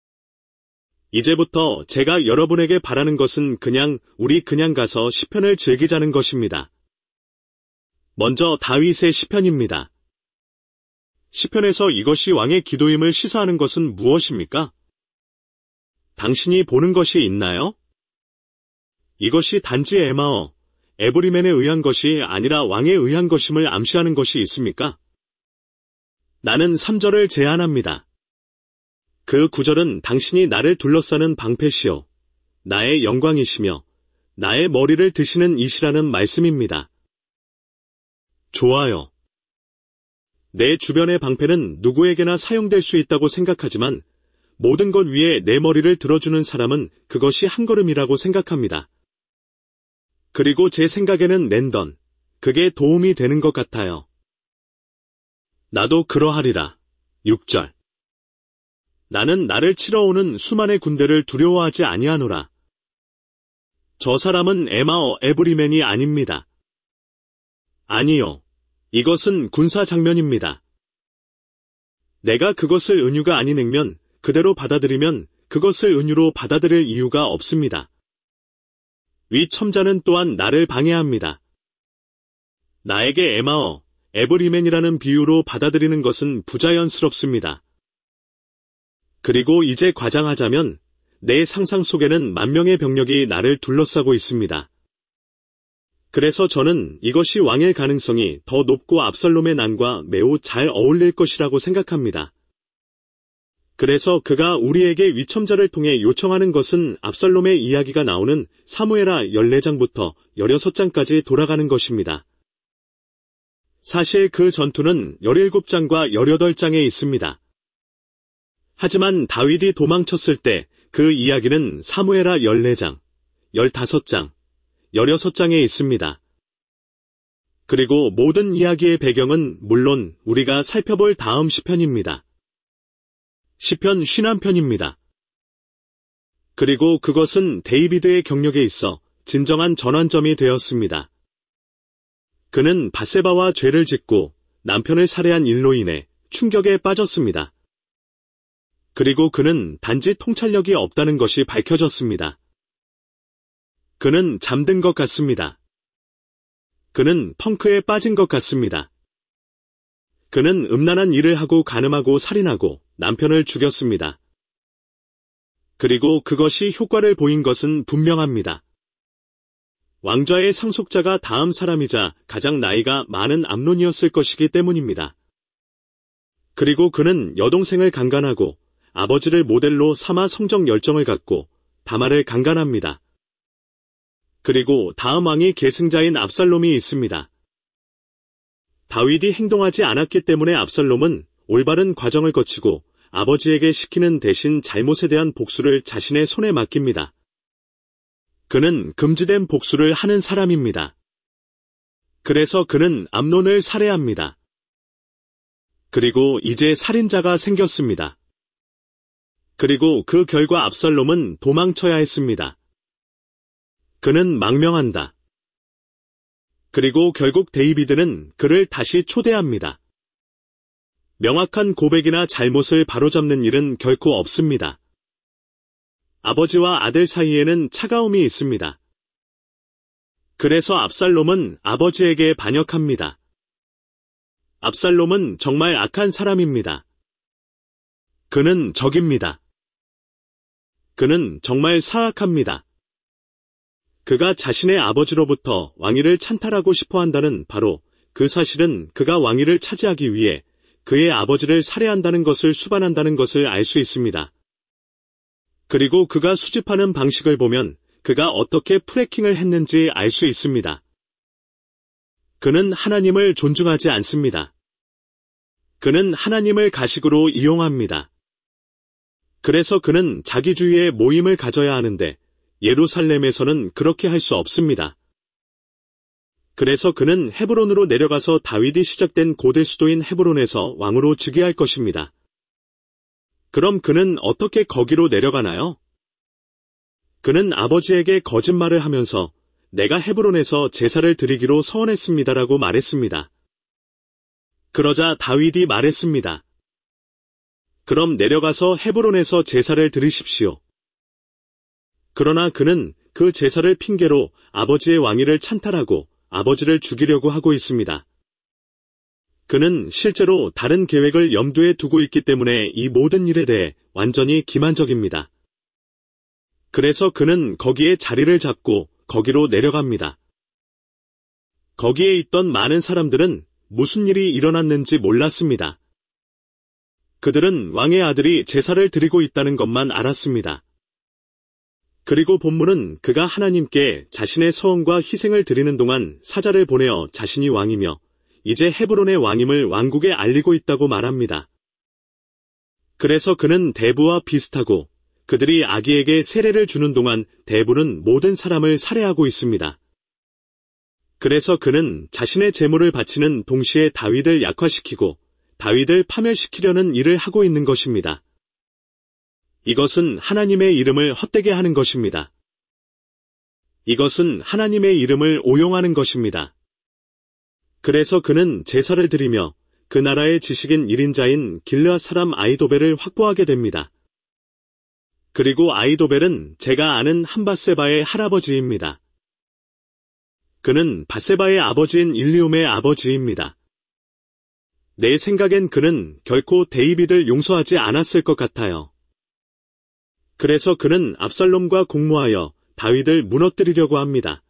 이제부터 제가 여러분에게 바라는 것은 그냥 우리 그냥 가서 시편을 즐기자는 것입니다. 먼저 다윗의 시편입니다. 시편에서 이것이 왕의 기도임을 시사하는 것은 무엇입니까? 당신이 보는 것이 있나요? 이것이 단지 에마어, 에브리맨에 의한 것이 아니라 왕에 의한 것임을 암시하는 것이 있습니까? 나는 삼 절을 제안합니다. 그 구절은 당신이 나를 둘러싸는 방패시요, 나의 영광이시며 나의 머리를 드시는 이시라는 말씀입니다. 좋아요. 내 주변의 방패는 누구에게나 사용될 수 있다고 생각하지만 모든 것 위에 내 머리를 들어주는 사람은 그것이 한 걸음이라고 생각합니다. 그리고 제 생각에는 랜던, 그게 도움이 되는 것 같아요. 나도 그러하리라. 육 절. 나는 나를 치러 오는 수만의 군대를 두려워하지 아니하노라. 저 사람은 에마어 에브리맨이 아닙니다. 아니요. 이것은 군사 장면입니다. 내가 그것을 은유가 아닌 액면 그대로 받아들이면 그것을 은유로 받아들일 이유가 없습니다. 위 첨자는 또한 나를 방해합니다. 나에게 에마어, 에브리맨이라는 비유로 받아들이는 것은 부자연스럽습니다. 그리고 이제 과장하자면 내 상상 속에는 만 명의 병력이 나를 둘러싸고 있습니다. 그래서 저는 이것이 왕일 가능성이 더 높고 압살롬의 난과 매우 잘 어울릴 것이라고 생각합니다. 그래서 그가 우리에게 위첨자를 통해 요청하는 것은 압살롬의 이야기가 나오는 사무엘하 열네 장부터 열여섯 장까지 돌아가는 것입니다. 사실 그 전투는 열일곱 장과 열여덟 장에 있습니다. 하지만 다윗이 도망쳤을 때 그 이야기는 사무엘하 열네 장, 열다섯 장, 열여섯 장에 있습니다. 그리고 모든 이야기의 배경은 물론 우리가 살펴볼 다음 시편입니다. 시편 오십일 편입니다. 그리고 그것은 데이비드의 경력에 있어 진정한 전환점이 되었습니다. 그는 밧세바와 죄를 짓고 남편을 살해한 일로 인해 충격에 빠졌습니다. 그리고 그는 단지 통찰력이 없다는 것이 밝혀졌습니다. 그는 잠든 것 같습니다. 그는 펑크에 빠진 것 같습니다. 그는 음란한 일을 하고 간음하고 살인하고 남편을 죽였습니다. 그리고 그것이 효과를 보인 것은 분명합니다. 왕좌의 상속자가 다음 사람이자 가장 나이가 많은 암논이었을 것이기 때문입니다. 그리고 그는 여동생을 강간하고 아버지를 모델로 삼아 성적 열정을 갖고 다말을 강간합니다. 그리고 다음 왕이 계승자인 압살롬이 있습니다. 다윗이 행동하지 않았기 때문에 압살롬은 올바른 과정을 거치고 아버지에게 시키는 대신 잘못에 대한 복수를 자신의 손에 맡깁니다. 그는 금지된 복수를 하는 사람입니다. 그래서 그는 암논을 살해합니다. 그리고 이제 살인자가 생겼습니다. 그리고 그 결과 압살롬은 도망쳐야 했습니다. 그는 망명한다. 그리고 결국 데이비드는 그를 다시 초대합니다. 명확한 고백이나 잘못을 바로잡는 일은 결코 없습니다. 아버지와 아들 사이에는 차가움이 있습니다. 그래서 압살롬은 아버지에게 반역합니다. 압살롬은 정말 악한 사람입니다. 그는 적입니다. 그는 정말 사악합니다. 그가 자신의 아버지로부터 왕위를 찬탈하고 싶어 한다는 바로 그 사실은 그가 왕위를 차지하기 위해 그의 아버지를 살해한다는 것을 수반한다는 것을 알 수 있습니다. 그리고 그가 수집하는 방식을 보면 그가 어떻게 프레킹을 했는지 알 수 있습니다. 그는 하나님을 존중하지 않습니다. 그는 하나님을 가식으로 이용합니다. 그래서 그는 자기주의의 모임을 가져야 하는데 예루살렘에서는 그렇게 할 수 없습니다. 그래서 그는 헤브론으로 내려가서 다윗이 시작된 고대 수도인 헤브론에서 왕으로 즉위할 것입니다. 그럼 그는 어떻게 거기로 내려가나요? 그는 아버지에게 거짓말을 하면서 내가 헤브론에서 제사를 드리기로 서원했습니다라고 말했습니다. 그러자 다윗이 말했습니다. 그럼 내려가서 헤브론에서 제사를 드리십시오. 그러나 그는 그 제사를 핑계로 아버지의 왕위를 찬탈하고 아버지를 죽이려고 하고 있습니다. 그는 실제로 다른 계획을 염두에 두고 있기 때문에 이 모든 일에 대해 완전히 기만적입니다. 그래서 그는 거기에 자리를 잡고 거기로 내려갑니다. 거기에 있던 많은 사람들은 무슨 일이 일어났는지 몰랐습니다. 그들은 왕의 아들이 제사를 드리고 있다는 것만 알았습니다. 그리고 본문은 그가 하나님께 자신의 서원과 희생을 드리는 동안 사자를 보내어 자신이 왕이며 이제 헤브론의 왕임을 왕국에 알리고 있다고 말합니다. 그래서 그는 대부와 비슷하고 그들이 아기에게 세례를 주는 동안 대부는 모든 사람을 살해하고 있습니다. 그래서 그는 자신의 재물을 바치는 동시에 다윗을 약화시키고 다윗을 파멸시키려는 일을 하고 있는 것입니다. 이것은 하나님의 이름을 헛되게 하는 것입니다. 이것은 하나님의 이름을 오용하는 것입니다. 그래서 그는 제사를 드리며 그 나라의 지식인 일 인자인 길르앗 사람 아히도벨을 확보하게 됩니다. 그리고 아히도벨은 제가 아는 한밧세바의 할아버지입니다. 그는 밧세바의 아버지인 일리움의 아버지입니다. 내 생각엔 그는 결코 데이빗을 용서하지 않았을 것 같아요. 그래서 그는 압살롬과 공모하여 다윗을 무너뜨리려고 합니다.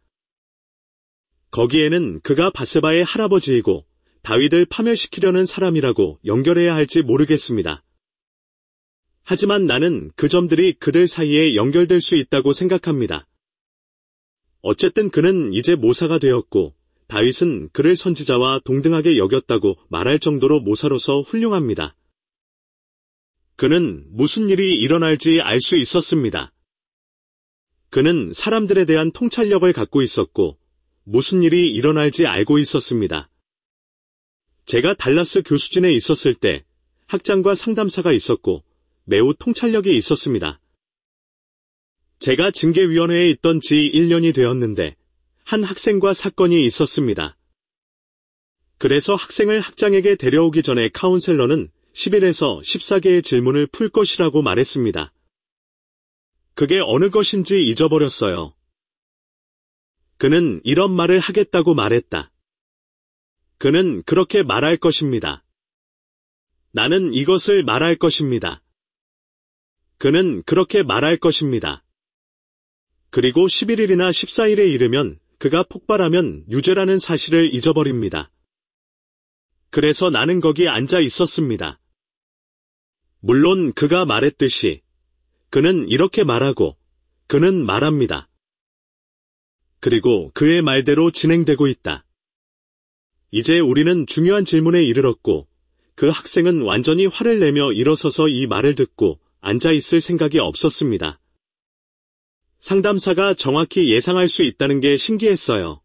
거기에는 그가 밧세바의 할아버지이고 다윗을 파멸시키려는 사람이라고 연결해야 할지 모르겠습니다. 하지만 나는 그 점들이 그들 사이에 연결될 수 있다고 생각합니다. 어쨌든 그는 이제 모사가 되었고 다윗은 그를 선지자와 동등하게 여겼다고 말할 정도로 모사로서 훌륭합니다. 그는 무슨 일이 일어날지 알 수 있었습니다. 그는 사람들에 대한 통찰력을 갖고 있었고 무슨 일이 일어날지 알고 있었습니다. 제가 달라스 교수진에 있었을 때 학장과 상담사가 있었고 매우 통찰력이 있었습니다. 제가 징계위원회에 있던 지 일 년이 되었는데 한 학생과 사건이 있었습니다. 그래서 학생을 학장에게 데려오기 전에 카운셀러는 십일에서 십사 개의 질문을 풀 것이라고 말했습니다. 그게 어느 것인지 잊어버렸어요. 그는 이런 말을 하겠다고 말했다. 그는 그렇게 말할 것입니다. 나는 이것을 말할 것입니다. 그는 그렇게 말할 것입니다. 그리고 십일 일이나 십사 일에 이르면 그가 폭발하면 유죄라는 사실을 잊어버립니다. 그래서 나는 거기 앉아 있었습니다. 물론 그가 말했듯이 그는 이렇게 말하고 그는 말합니다. 그리고 그의 말대로 진행되고 있다. 이제 우리는 중요한 질문에 이르렀고 그 학생은 완전히 화를 내며 일어서서 이 말을 듣고 앉아 있을 생각이 없었습니다. 상담사가 정확히 예상할 수 있다는 게 신기했어요.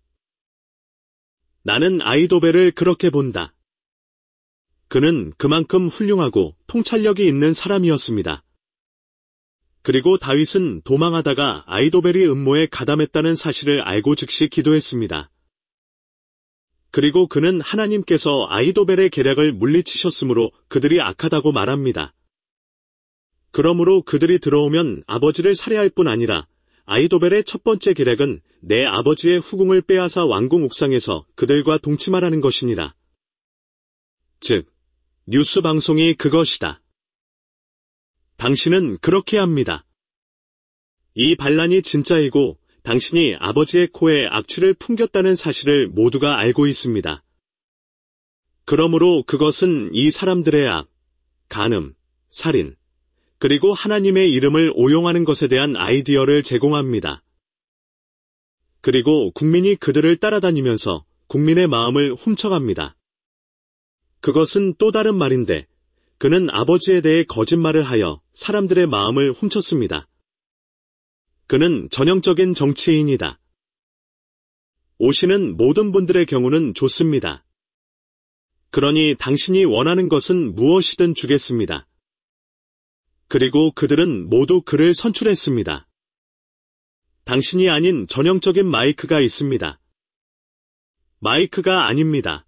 나는 아히도벨을 그렇게 본다. 그는 그만큼 훌륭하고 통찰력이 있는 사람이었습니다. 그리고 다윗은 도망하다가 아히도벨이 음모에 가담했다는 사실을 알고 즉시 기도했습니다. 그리고 그는 하나님께서 아히도벨의 계략을 물리치셨으므로 그들이 악하다고 말합니다. 그러므로 그들이 들어오면 아버지를 살해할 뿐 아니라 아히도벨의 첫 번째 계략은 내 아버지의 후궁을 빼앗아 왕궁 옥상에서 그들과 동침하라는 것이니라. 즉, 뉴스 방송이 그것이다. 당신은 그렇게 합니다. 이 반란이 진짜이고 당신이 아버지의 코에 악취를 풍겼다는 사실을 모두가 알고 있습니다. 그러므로 그것은 이 사람들의 악, 간음, 살인, 그리고 하나님의 이름을 오용하는 것에 대한 아이디어를 제공합니다. 그리고 국민이 그들을 따라다니면서 국민의 마음을 훔쳐갑니다. 그것은 또 다른 말인데 그는 아버지에 대해 거짓말을 하여 사람들의 마음을 훔쳤습니다. 그는 전형적인 정치인이다. 오시는 모든 분들의 경우는 좋습니다. 그러니 당신이 원하는 것은 무엇이든 주겠습니다. 그리고 그들은 모두 그를 선출했습니다. 당신이 아닌 전형적인 마이크가 있습니다. 마이크가 아닙니다.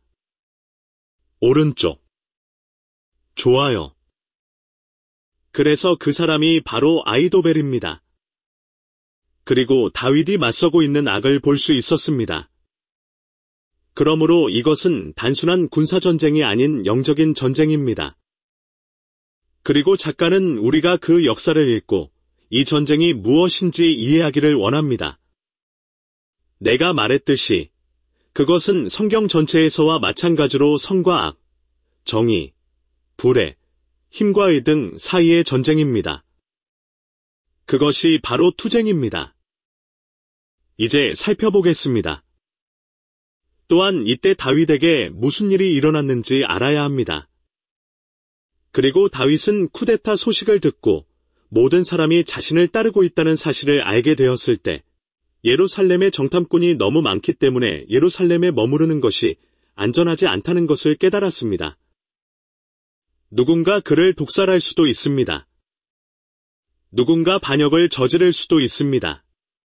오른쪽. 좋아요. 그래서 그 사람이 바로 아히도벨입니다. 그리고 다윗이 맞서고 있는 악을 볼 수 있었습니다. 그러므로 이것은 단순한 군사전쟁이 아닌 영적인 전쟁입니다. 그리고 작가는 우리가 그 역사를 읽고 이 전쟁이 무엇인지 이해하기를 원합니다. 내가 말했듯이 그것은 성경 전체에서와 마찬가지로 선과 악, 정의, 불의, 힘과 의 등 사이의 전쟁입니다. 그것이 바로 투쟁입니다. 이제 살펴보겠습니다. 또한 이때 다윗에게 무슨 일이 일어났는지 알아야 합니다. 그리고 다윗은 쿠데타 소식을 듣고 모든 사람이 자신을 따르고 있다는 사실을 알게 되었을 때 예루살렘의 정탐꾼이 너무 많기 때문에 예루살렘에 머무르는 것이 안전하지 않다는 것을 깨달았습니다. 누군가 그를 독살할 수도 있습니다. 누군가 반역을 저지를 수도 있습니다.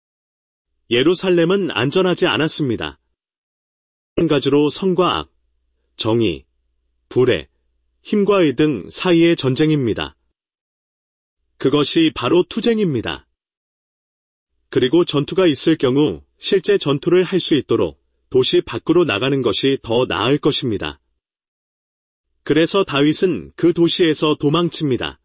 예루살렘은 안전하지 않았습니다. 한 가지로 선과 악, 정의, 불의, 힘과 의 등 사이의 전쟁입니다. 그것이 바로 투쟁입니다. 그리고 전투가 있을 경우 실제 전투를 할 수 있도록 도시 밖으로 나가는 것이 더 나을 것입니다. 그래서 다윗은 그 도시에서 도망칩니다.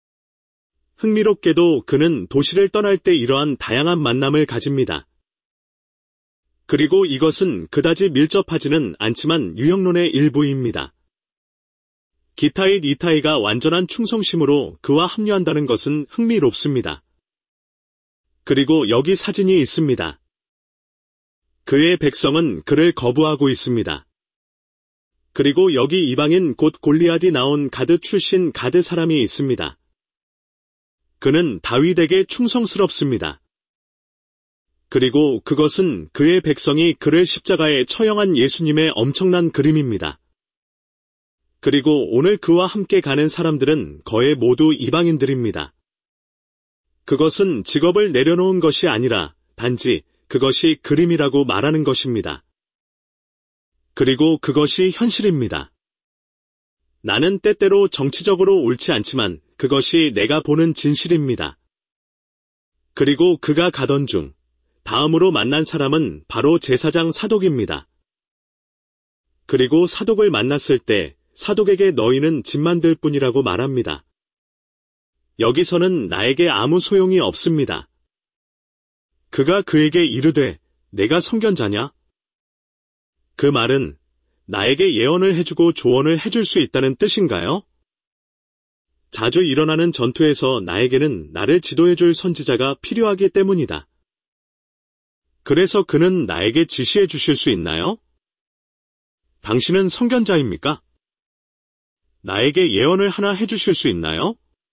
흥미롭게도 그는 도시를 떠날 때 이러한 다양한 만남을 가집니다. 그리고 이것은 그다지 밀접하지는 않지만 유형론의 일부입니다. 기타잇 이타이가 완전한 충성심으로 그와 합류한다는 것은 흥미롭습니다. 그리고 여기 사진이 있습니다. 그의 백성은 그를 거부하고 있습니다. 그리고 여기 이방인 곧 골리앗이 나온 가드 출신 가드 사람이 있습니다. 그는 다윗에게 충성스럽습니다. 그리고 그것은 그의 백성이 그를 십자가에 처형한 예수님의 엄청난 그림입니다. 그리고 오늘 그와 함께 가는 사람들은 거의 모두 이방인들입니다. 그것은 직업을 내려놓은 것이 아니라 단지 그것이 그림이라고 말하는 것입니다. 그리고 그것이 현실입니다. 나는 때때로 정치적으로 옳지 않지만 그것이 내가 보는 진실입니다. 그리고 그가 가던 중 다음으로 만난 사람은 바로 제사장 사독입니다. 그리고 사독을 만났을 때 사독에게 너희는 집 만들 뿐이라고 말합니다. 여기서는 나에게 아무 소용이 없습니다. 그가 그에게 이르되 내가 선견자냐? 그 말은 나에게 예언을 해주고 조언을 해줄 수 있다는 뜻인가요? 자주 일어나는 전투에서 나에게는 나를 지도해줄 선지자가 필요하기 때문이다. 그래서 그는 나에게 지시해 주실 수 있나요? 당신은 선견자입니까? 나에게 예언을 하나 해주실 수 있나요?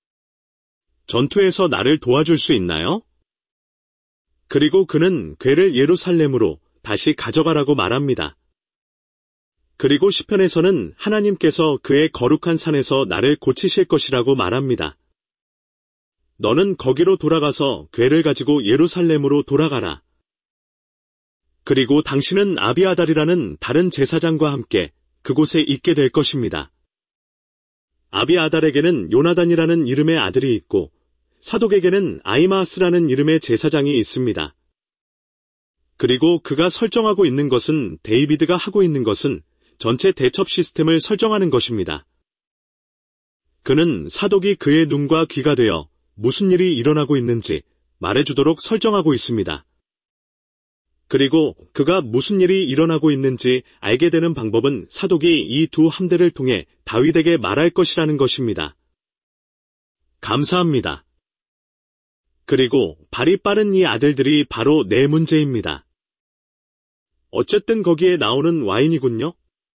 전투에서 나를 도와줄 수 있나요? 그리고 그는 궤를 예루살렘으로 다시 가져가라고 말합니다. 그리고 시편에서는 하나님께서 그의 거룩한 산에서 나를 고치실 것이라고 말합니다. 너는 거기로 돌아가서 궤를 가지고 예루살렘으로 돌아가라. 그리고 당신은 아비아달이라는 다른 제사장과 함께 그곳에 있게 될 것입니다. 아비아달에게는 요나단이라는 이름의 아들이 있고 사독에게는 아히마아스라는 이름의 제사장이 있습니다. 그리고 그가 설정하고 있는 것은 데이비드가 하고 있는 것은 전체 대첩 시스템을 설정하는 것입니다. 그는 사독이 그의 눈과 귀가 되어 무슨 일이 일어나고 있는지 말해주도록 설정하고 있습니다. 그리고 그가 무슨 일이 일어나고 있는지 알게 되는 방법은 사독이 이 두 함대를 통해 다윗에게 말할 것이라는 것입니다. 감사합니다. 그리고 발이 빠른 이 아들들이 바로 내 문제입니다. 어쨌든 거기에 나오는 와인이군요.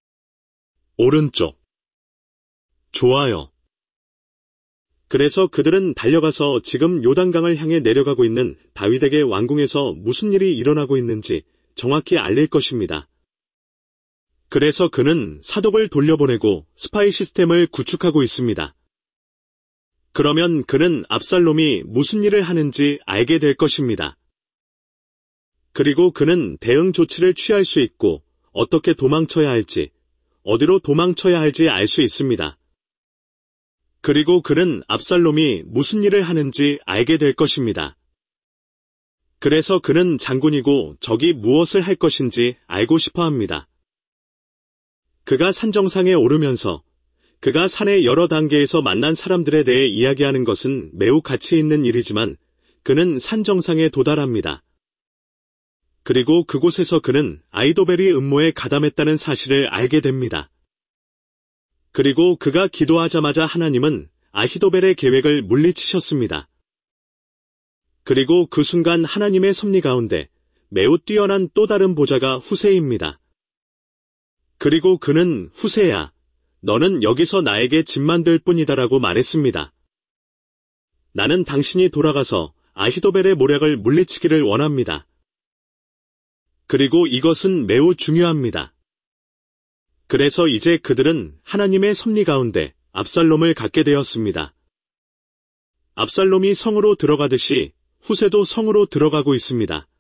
오른쪽. 좋아요. 그래서 그들은 달려가서 지금 요단강을 향해 내려가고 있는 다윗에게 왕궁에서 무슨 일이 일어나고 있는지 정확히 알릴 것입니다. 그래서 그는 사독을 돌려보내고 스파이 시스템을 구축하고 있습니다. 그러면 그는 압살롬이 무슨 일을 하는지 알게 될 것입니다. 그리고 그는 대응 조치를 취할 수 있고 어떻게 도망쳐야 할지, 어디로 도망쳐야 할지 알 수 있습니다. 그리고 그는 압살롬이 무슨 일을 하는지 알게 될 것입니다. 그래서 그는 장군이고 적이 무엇을 할 것인지 알고 싶어 합니다. 그가 산정상에 오르면서 그가 산의 여러 단계에서 만난 사람들에 대해 이야기하는 것은 매우 가치 있는 일이지만 그는 산 정상에 도달합니다. 그리고 그곳에서 그는 아히도벨이 음모에 가담했다는 사실을 알게 됩니다. 그리고 그가 기도하자마자 하나님은 아히도벨의 계획을 물리치셨습니다. 그리고 그 순간 하나님의 섭리 가운데 매우 뛰어난 또 다른 보좌가 후세입니다. 그리고 그는 후세야, 너는 여기서 나에게 짐 만들 뿐이다라고 말했습니다. 나는 당신이 돌아가서 아히도벨의 모략을 물리치기를 원합니다. 그리고 이것은 매우 중요합니다. 그래서 이제 그들은 하나님의 섭리 가운데 압살롬을 갖게 되었습니다. 압살롬이 성으로 들어가듯이 후세도 성으로 들어가고 있습니다.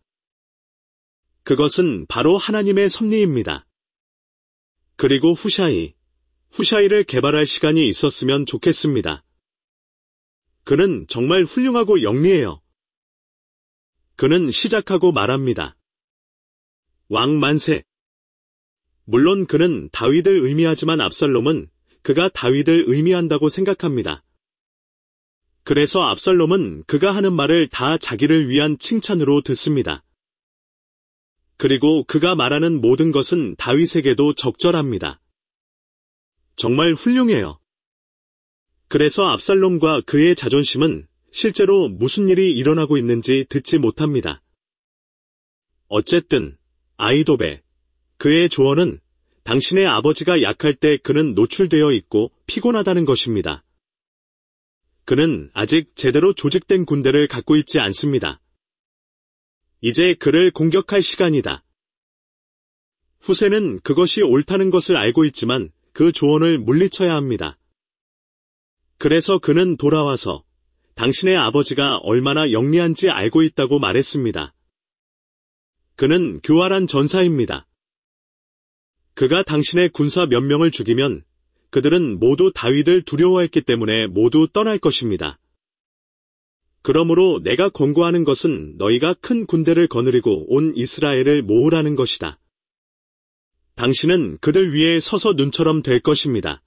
그것은 바로 하나님의 섭리입니다. 그리고 후샤이, 후샤이를 개발할 시간이 있었으면 좋겠습니다. 그는 정말 훌륭하고 영리해요. 그는 시작하고 말합니다. 왕 만세. 물론 그는 다윗을 의미하지만 압살롬은 그가 다윗을 의미한다고 생각합니다. 그래서 압살롬은 그가 하는 말을 다 자기를 위한 칭찬으로 듣습니다. 그리고 그가 말하는 모든 것은 다윗에게도 적절합니다. 정말 훌륭해요. 그래서 압살롬과 그의 자존심은 실제로 무슨 일이 일어나고 있는지 듣지 못합니다. 어쨌든 아히도벨, 그의 조언은 당신의 아버지가 약할 때 그는 노출되어 있고 피곤하다는 것입니다. 그는 아직 제대로 조직된 군대를 갖고 있지 않습니다. 이제 그를 공격할 시간이다. 후세는 그것이 옳다는 것을 알고 있지만 그 조언을 물리쳐야 합니다. 그래서 그는 돌아와서 당신의 아버지가 얼마나 영리한지 알고 있다고 말했습니다. 그는 교활한 전사입니다. 그가 당신의 군사 몇 명을 죽이면 그들은 모두 다윗을 두려워했기 때문에 모두 떠날 것입니다. 그러므로 내가 권고하는 것은 너희가 큰 군대를 거느리고 온 이스라엘을 모으라는 것이다. 당신은 그들 위에 서서 눈처럼 될 것입니다.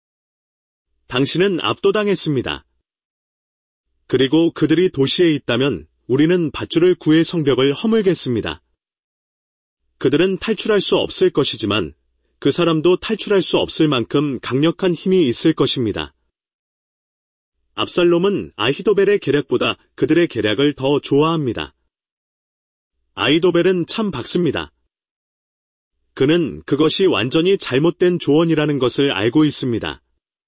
당신은 압도당했습니다. 그리고 그들이 도시에 있다면 우리는 밧줄을 구해 성벽을 허물겠습니다. 그들은 탈출할 수 없을 것이지만 그 사람도 탈출할 수 없을 만큼 강력한 힘이 있을 것입니다. 압살롬은 아히도벨의 계략보다 그들의 계략을 더 좋아합니다. 아히도벨은 참 박습니다. 그는 그것이 완전히 잘못된 조언이라는 것을 알고 있습니다.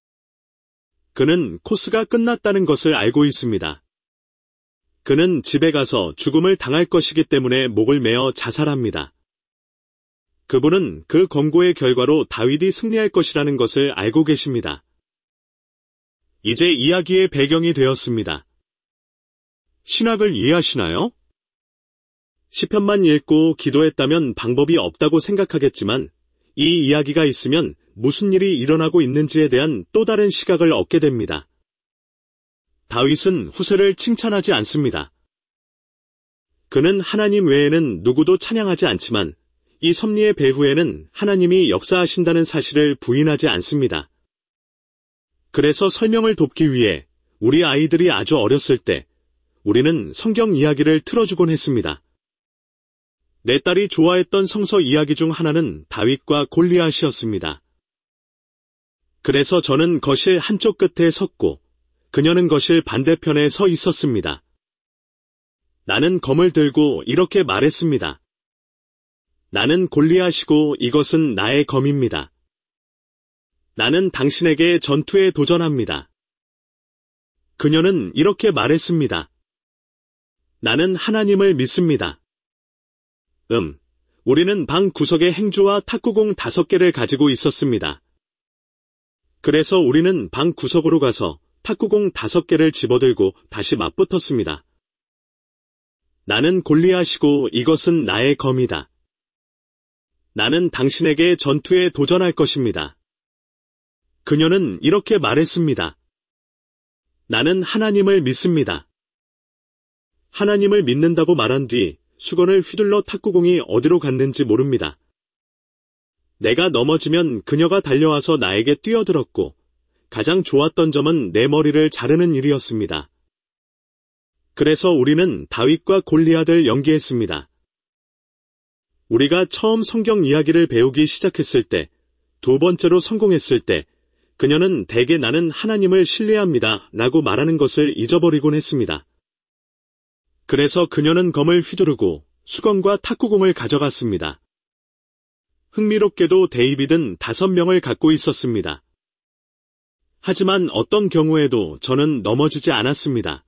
그는 코스가 끝났다는 것을 알고 있습니다. 그는 집에 가서 죽음을 당할 것이기 때문에 목을 메어 자살합니다. 그분은 그 권고의 결과로 다윗이 승리할 것이라는 것을 알고 계십니다. 이제 이야기의 배경이 되었습니다. 신학을 이해하시나요? 시편만 읽고 기도했다면 방법이 없다고 생각하겠지만 이 이야기가 있으면 무슨 일이 일어나고 있는지에 대한 또 다른 시각을 얻게 됩니다. 다윗은 후세를 칭찬하지 않습니다. 그는 하나님 외에는 누구도 찬양하지 않지만 이 섭리의 배후에는 하나님이 역사하신다는 사실을 부인하지 않습니다. 그래서 설명을 돕기 위해 우리 아이들이 아주 어렸을 때 우리는 성경 이야기를 틀어주곤 했습니다. 내 딸이 좋아했던 성서 이야기 중 하나는 다윗과 골리앗이었습니다. 그래서 저는 거실 한쪽 끝에 섰고 그녀는 거실 반대편에 서 있었습니다. 나는 검을 들고 이렇게 말했습니다. 나는 골리앗이고 이것은 나의 검입니다. 나는 당신에게 전투에 도전합니다. 그녀는 이렇게 말했습니다. 나는 하나님을 믿습니다. 음, 우리는 방 구석에 행주와 탁구공 다섯 개를 가지고 있었습니다. 그래서 우리는 방 구석으로 가서 탁구공 다섯 개를 집어들고 다시 맞붙었습니다. 나는 골리앗이고 이것은 나의 검이다. 나는 당신에게 전투에 도전할 것입니다. 그녀는 이렇게 말했습니다. 나는 하나님을 믿습니다. 하나님을 믿는다고 말한 뒤 수건을 휘둘러 탁구공이 어디로 갔는지 모릅니다. 내가 넘어지면 그녀가 달려와서 나에게 뛰어들었고 가장 좋았던 점은 내 머리를 자르는 일이었습니다. 그래서 우리는 다윗과 골리앗을 연기했습니다. 우리가 처음 성경 이야기를 배우기 시작했을 때, 두 번째로 성공했을 때, 그녀는 대개 나는 하나님을 신뢰합니다 라고 말하는 것을 잊어버리곤 했습니다. 그래서 그녀는 검을 휘두르고 수건과 탁구공을 가져갔습니다. 흥미롭게도 데이빗은 다섯 명을 갖고 있었습니다. 하지만 어떤 경우에도 저는 넘어지지 않았습니다.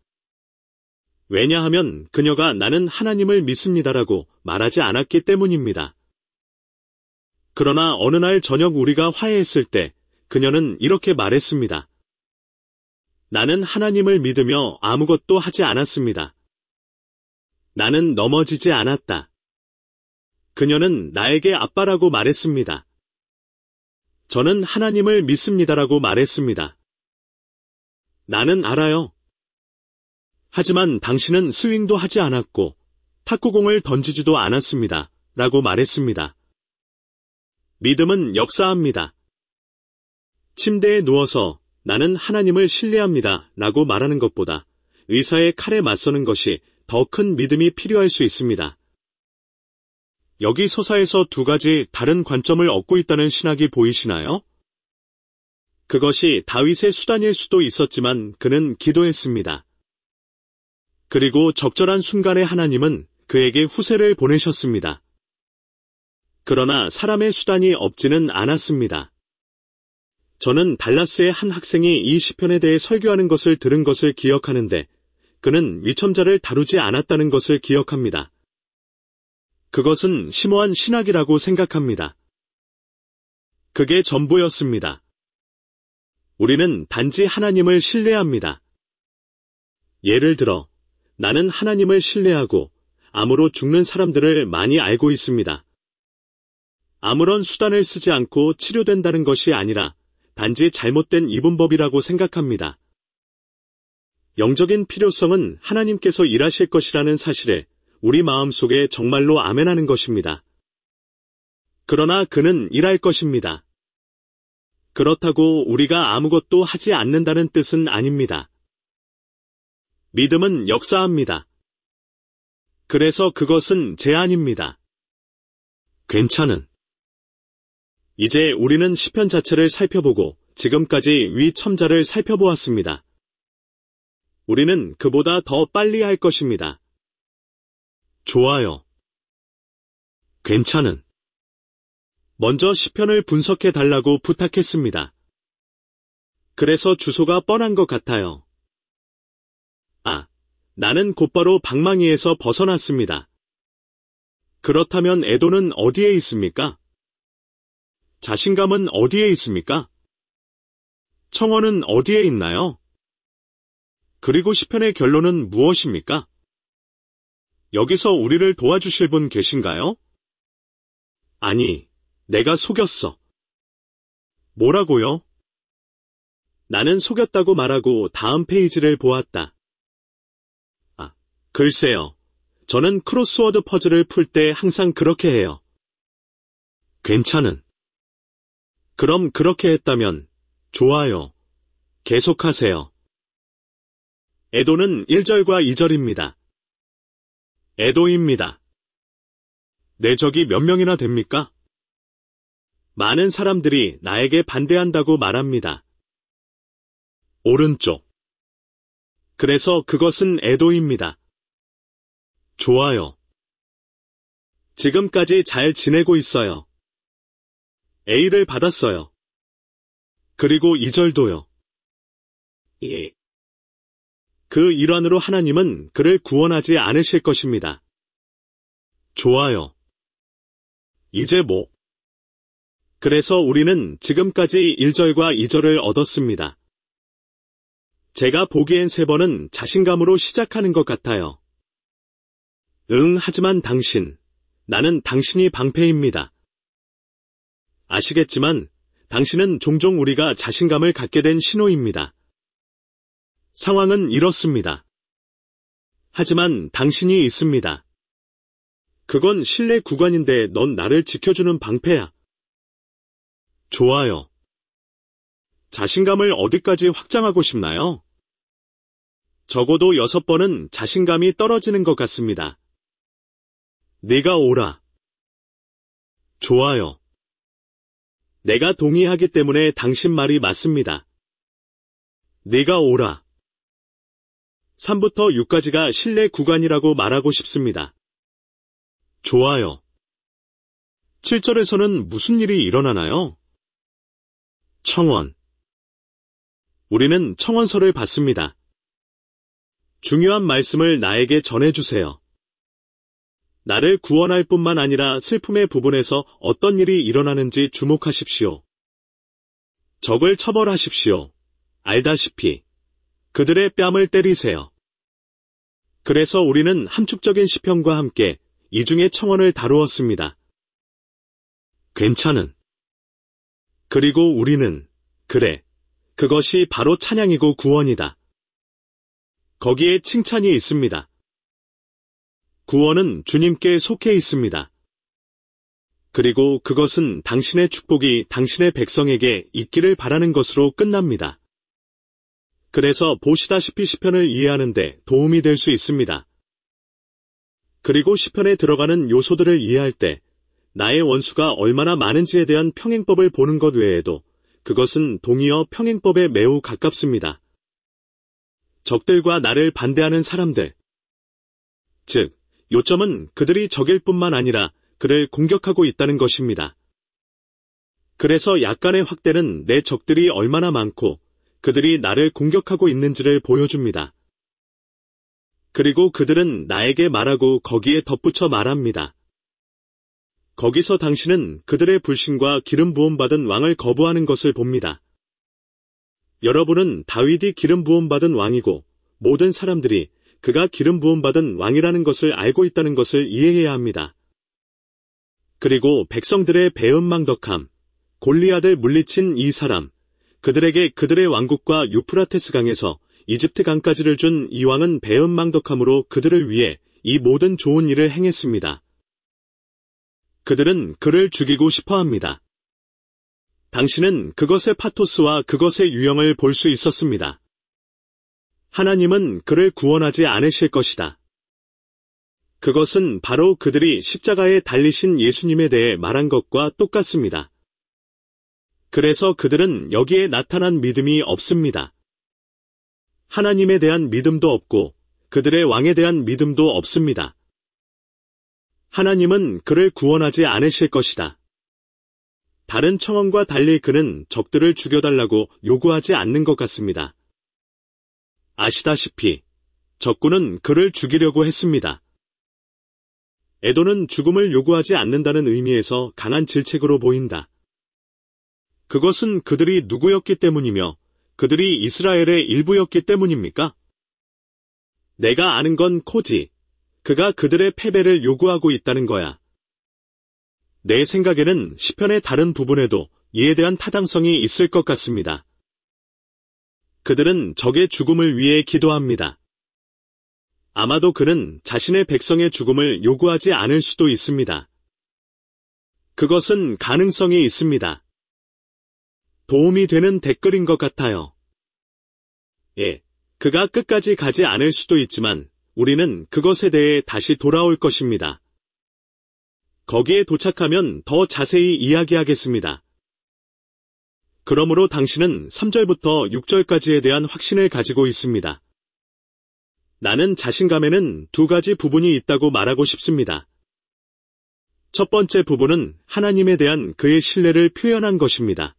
왜냐하면 그녀가 나는 하나님을 믿습니다라고 말하지 않았기 때문입니다. 그러나 어느 날 저녁 우리가 화해했을 때 그녀는 이렇게 말했습니다. 나는 하나님을 믿으며 아무것도 하지 않았습니다. 나는 넘어지지 않았다. 그녀는 나에게 아빠라고 말했습니다. 저는 하나님을 믿습니다라고 말했습니다. 나는 알아요. 하지만 당신은 스윙도 하지 않았고 탁구공을 던지지도 않았습니다. 라고 말했습니다. 믿음은 역사합니다. 침대에 누워서 나는 하나님을 신뢰합니다. 라고 말하는 것보다 의사의 칼에 맞서는 것이 더 큰 믿음이 필요할 수 있습니다. 여기 서사에서 두 가지 다른 관점을 얻고 있다는 신학이 보이시나요? 그것이 다윗의 수단일 수도 있었지만 그는 기도했습니다. 그리고 적절한 순간에 하나님은 그에게 후세를 보내셨습니다. 그러나 사람의 수단이 없지는 않았습니다. 저는 달라스의 한 학생이 이 시편에 대해 설교하는 것을 들은 것을 기억하는데 그는 위첨자를 다루지 않았다는 것을 기억합니다. 그것은 심오한 신학이라고 생각합니다. 그게 전부였습니다. 우리는 단지 하나님을 신뢰합니다. 예를 들어 나는 하나님을 신뢰하고 암으로 죽는 사람들을 많이 알고 있습니다. 아무런 수단을 쓰지 않고 치료된다는 것이 아니라 단지 잘못된 이분법이라고 생각합니다. 영적인 필요성은 하나님께서 일하실 것이라는 사실을 우리 마음속에 정말로 아멘하는 것입니다. 그러나 그는 일할 것입니다. 그렇다고 우리가 아무것도 하지 않는다는 뜻은 아닙니다. 믿음은 역사합니다. 그래서 그것은 제안입니다. 괜찮은. 이제 우리는 시편 자체를 살펴보고 지금까지 위첨자를 살펴보았습니다. 우리는 그보다 더 빨리 할 것입니다. 좋아요. 괜찮은. 먼저 시편을 분석해 달라고 부탁했습니다. 그래서 주소가 뻔한 것 같아요. 아, 나는 곧바로 방망이에서 벗어났습니다. 그렇다면 애도는 어디에 있습니까? 자신감은 어디에 있습니까? 청원은 어디에 있나요? 그리고 시편의 결론은 무엇입니까? 여기서 우리를 도와주실 분 계신가요? 아니, 내가 속였어. 뭐라고요? 나는 속였다고 말하고 다음 페이지를 보았다. 아, 글쎄요. 저는 크로스워드 퍼즐을 풀 때 항상 그렇게 해요. 괜찮은. 그럼 그렇게 했다면 좋아요. 계속하세요. 애도는 일 절과 이 절입니다. 애도입니다. 내 적이 몇 명이나 됩니까? 많은 사람들이 나에게 반대한다고 말합니다. 오른쪽. 그래서 그것은 애도입니다. 좋아요. 지금까지 잘 지내고 있어요. A를 받았어요. 그리고 이 절도요. 예. 그 일환으로 하나님은 그를 구원하지 않으실 것입니다. 좋아요. 이제 뭐? 그래서 우리는 지금까지 일 절과 이 절을 얻었습니다. 제가 보기엔 세 번은 자신감으로 시작하는 것 같아요. 응, 하지만 당신, 나는 당신이 방패입니다. 아시겠지만 당신은 종종 우리가 자신감을 갖게 된 신호입니다. 상황은 이렇습니다. 하지만 당신이 있습니다. 그건 신뢰 구간인데 넌 나를 지켜주는 방패야. 좋아요. 자신감을 어디까지 확장하고 싶나요? 적어도 여섯 번은 자신감이 떨어지는 것 같습니다. 네가 오라. 좋아요. 내가 동의하기 때문에 당신 말이 맞습니다. 네가 오라. 삼부터 육까지가 신뢰 구간이라고 말하고 싶습니다. 좋아요. 칠 절에서는 무슨 일이 일어나나요? 청원. 우리는 청원서를 받습니다. 중요한 말씀을 나에게 전해주세요. 나를 구원할 뿐만 아니라 슬픔의 부분에서 어떤 일이 일어나는지 주목하십시오. 적을 처벌하십시오. 알다시피 그들의 뺨을 때리세요. 그래서 우리는 함축적인 시편과 함께 이중의 청원을 다루었습니다. 괜찮은. 그리고 우리는 그래, 그것이 바로 찬양이고 구원이다. 거기에 칭찬이 있습니다. 구원은 주님께 속해 있습니다. 그리고 그것은 당신의 축복이 당신의 백성에게 있기를 바라는 것으로 끝납니다. 그래서 보시다시피 시편을 이해하는 데 도움이 될 수 있습니다. 그리고 시편에 들어가는 요소들을 이해할 때 나의 원수가 얼마나 많은지에 대한 평행법을 보는 것 외에도 그것은 동의어 평행법에 매우 가깝습니다. 적들과 나를 반대하는 사람들. 즉, 요점은 그들이 적일 뿐만 아니라 그를 공격하고 있다는 것입니다. 그래서 약간의 확대는 내 적들이 얼마나 많고 그들이 나를 공격하고 있는지를 보여줍니다. 그리고 그들은 나에게 말하고 거기에 덧붙여 말합니다. 거기서 당신은 그들의 불신과 기름 부음 받은 왕을 거부하는 것을 봅니다. 여러분은 다윗이 기름 부음 받은 왕이고 모든 사람들이 그가 기름 부음 받은 왕이라는 것을 알고 있다는 것을 이해해야 합니다. 그리고 백성들의 배은망덕함, 골리앗을 물리친 이 사람, 그들에게 그들의 왕국과 유프라테스 강에서 이집트 강까지를 준 이 왕은 배은망덕함으로 그들을 위해 이 모든 좋은 일을 행했습니다. 그들은 그를 죽이고 싶어합니다. 당신은 그것의 파토스와 그것의 유형을 볼 수 있었습니다. 하나님은 그를 구원하지 않으실 것이다. 그것은 바로 그들이 십자가에 달리신 예수님에 대해 말한 것과 똑같습니다. 그래서 그들은 여기에 나타난 믿음이 없습니다. 하나님에 대한 믿음도 없고 그들의 왕에 대한 믿음도 없습니다. 하나님은 그를 구원하지 않으실 것이다. 다른 청원과 달리 그는 적들을 죽여달라고 요구하지 않는 것 같습니다. 아시다시피 적군은 그를 죽이려고 했습니다. 에돔은 죽음을 요구하지 않는다는 의미에서 강한 질책으로 보인다. 그것은 그들이 누구였기 때문이며 그들이 이스라엘의 일부였기 때문입니까? 내가 아는 건 코지. 그가 그들의 패배를 요구하고 있다는 거야. 내 생각에는 시편의 다른 부분에도 이에 대한 타당성이 있을 것 같습니다. 그들은 적의 죽음을 위해 기도합니다. 아마도 그는 자신의 백성의 죽음을 요구하지 않을 수도 있습니다. 그것은 가능성이 있습니다. 도움이 되는 댓글인 것 같아요. 예, 그가 끝까지 가지 않을 수도 있지만 우리는 그것에 대해 다시 돌아올 것입니다. 거기에 도착하면 더 자세히 이야기하겠습니다. 그러므로 당신은 삼 절부터 육 절까지에 대한 확신을 가지고 있습니다. 나는 자신감에는 두 가지 부분이 있다고 말하고 싶습니다. 첫 번째 부분은 하나님에 대한 그의 신뢰를 표현한 것입니다.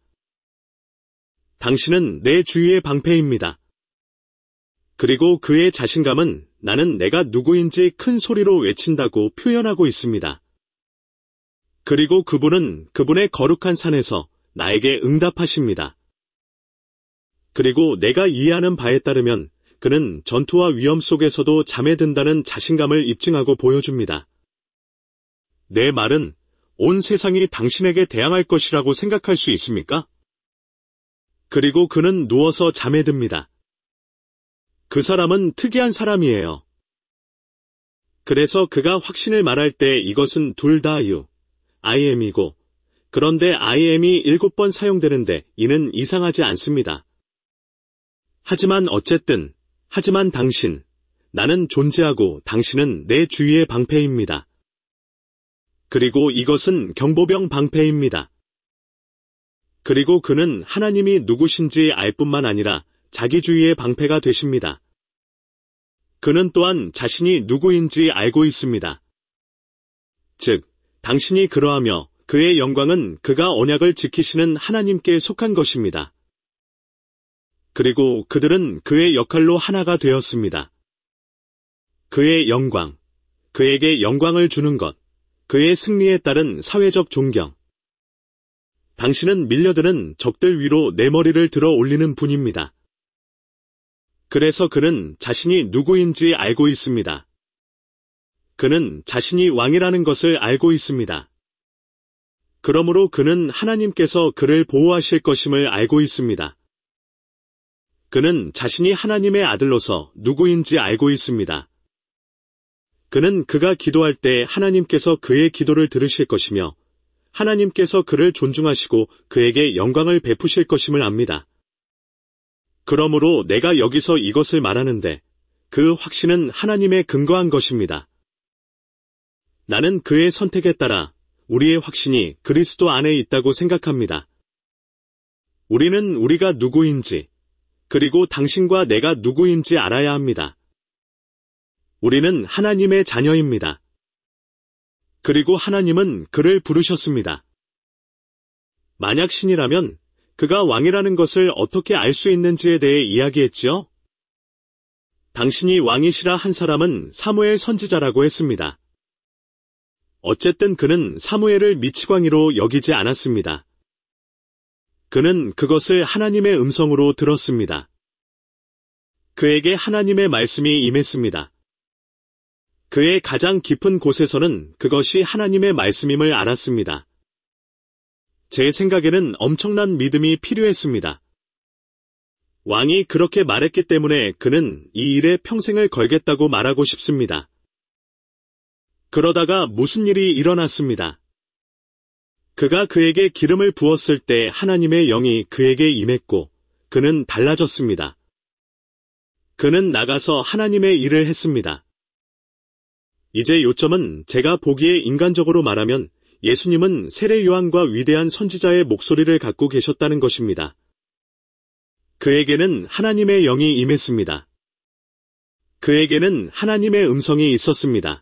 당신은 내 주위의 방패입니다. 그리고 그의 자신감은 나는 내가 누구인지 큰 소리로 외친다고 표현하고 있습니다. 그리고 그분은 그분의 거룩한 산에서 나에게 응답하십니다. 그리고 내가 이해하는 바에 따르면 그는 전투와 위험 속에서도 잠에 든다는 자신감을 입증하고 보여줍니다. 내 말은 온 세상이 당신에게 대항할 것이라고 생각할 수 있습니까? 그리고 그는 누워서 잠에 듭니다. 그 사람은 특이한 사람이에요. 그래서 그가 확신을 말할 때 이것은 둘 다 you, I am이고, 그런데 I am이 일곱 번 사용되는데 이는 이상하지 않습니다. 하지만 어쨌든, 하지만 당신, 나는 존재하고 당신은 내 주위의 방패입니다. 그리고 이것은 경보병 방패입니다. 그리고 그는 하나님이 누구신지 알 뿐만 아니라 자기 주위의 방패가 되십니다. 그는 또한 자신이 누구인지 알고 있습니다. 즉, 당신이 그러하며 그의 영광은 그가 언약을 지키시는 하나님께 속한 것입니다. 그리고 그들은 그의 역할로 하나가 되었습니다. 그의 영광, 그에게 영광을 주는 것, 그의 승리에 따른 사회적 존경. 당신은 밀려드는 적들 위로 내 머리를 들어 올리는 분입니다. 그래서 그는 자신이 누구인지 알고 있습니다. 그는 자신이 왕이라는 것을 알고 있습니다. 그러므로 그는 하나님께서 그를 보호하실 것임을 알고 있습니다. 그는 자신이 하나님의 아들로서 누구인지 알고 있습니다. 그는 그가 기도할 때 하나님께서 그의 기도를 들으실 것이며 하나님께서 그를 존중하시고 그에게 영광을 베푸실 것임을 압니다. 그러므로 내가 여기서 이것을 말하는데 그 확신은 하나님에 근거한 것입니다. 나는 그의 선택에 따라 우리의 확신이 그리스도 안에 있다고 생각합니다. 우리는 우리가 누구인지, 그리고 당신과 내가 누구인지 알아야 합니다. 우리는 하나님의 자녀입니다. 그리고 하나님은 그를 부르셨습니다. 만약 신이라면 그가 왕이라는 것을 어떻게 알 수 있는지에 대해 이야기했지요? 당신이 왕이시라 한 사람은 사무엘 선지자라고 했습니다. 어쨌든 그는 사무엘을 미치광이로 여기지 않았습니다. 그는 그것을 하나님의 음성으로 들었습니다. 그에게 하나님의 말씀이 임했습니다. 그의 가장 깊은 곳에서는 그것이 하나님의 말씀임을 알았습니다. 제 생각에는 엄청난 믿음이 필요했습니다. 왕이 그렇게 말했기 때문에 그는 이 일에 평생을 걸겠다고 말하고 싶습니다. 그러다가 무슨 일이 일어났습니다. 그가 그에게 기름을 부었을 때 하나님의 영이 그에게 임했고 그는 달라졌습니다. 그는 나가서 하나님의 일을 했습니다. 이제 요점은 제가 보기에 인간적으로 말하면 예수님은 세례 요한과 위대한 선지자의 목소리를 갖고 계셨다는 것입니다. 그에게는 하나님의 영이 임했습니다. 그에게는 하나님의 음성이 있었습니다.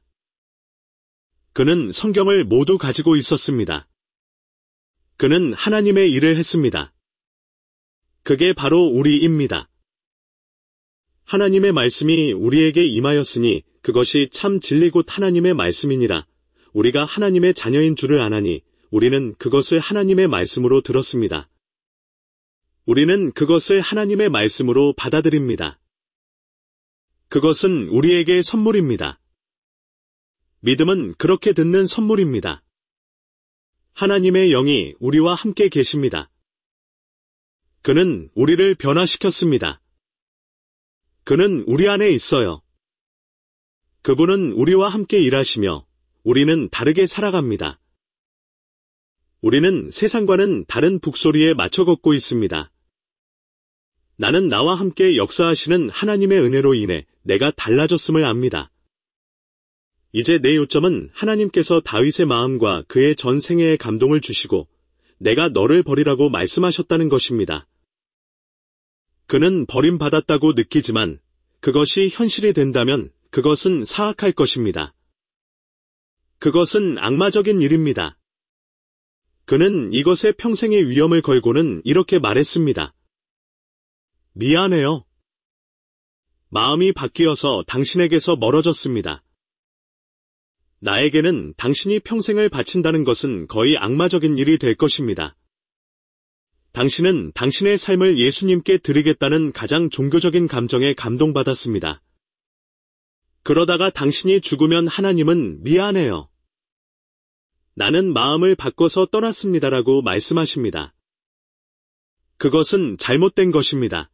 그는 성경을 모두 가지고 있었습니다. 그는 하나님의 일을 했습니다. 그게 바로 우리입니다. 하나님의 말씀이 우리에게 임하였으니 그것이 참 진리 곧 하나님의 말씀이니라. 우리가 하나님의 자녀인 줄을 아나니 우리는 그것을 하나님의 말씀으로 들었습니다. 우리는 그것을 하나님의 말씀으로 받아들입니다. 그것은 우리에게 선물입니다. 믿음은 그렇게 듣는 선물입니다. 하나님의 영이 우리와 함께 계십니다. 그는 우리를 변화시켰습니다. 그는 우리 안에 있어요. 그분은 우리와 함께 일하시며 우리는 다르게 살아갑니다. 우리는 세상과는 다른 북소리에 맞춰 걷고 있습니다. 나는 나와 함께 역사하시는 하나님의 은혜로 인해 내가 달라졌음을 압니다. 이제 내 요점은 하나님께서 다윗의 마음과 그의 전 생애에 감동을 주시고 내가 너를 버리라고 말씀하셨다는 것입니다. 그는 버림받았다고 느끼지만 그것이 현실이 된다면 그것은 사악할 것입니다. 그것은 악마적인 일입니다. 그는 이것에 평생의 위험을 걸고는 이렇게 말했습니다. 미안해요. 마음이 바뀌어서 당신에게서 멀어졌습니다. 나에게는 당신이 평생을 바친다는 것은 거의 악마적인 일이 될 것입니다. 당신은 당신의 삶을 예수님께 드리겠다는 가장 종교적인 감정에 감동받았습니다. 그러다가 당신이 죽으면 하나님은 미안해요. 나는 마음을 바꿔서 떠났습니다라고 말씀하십니다. 그것은 잘못된 것입니다.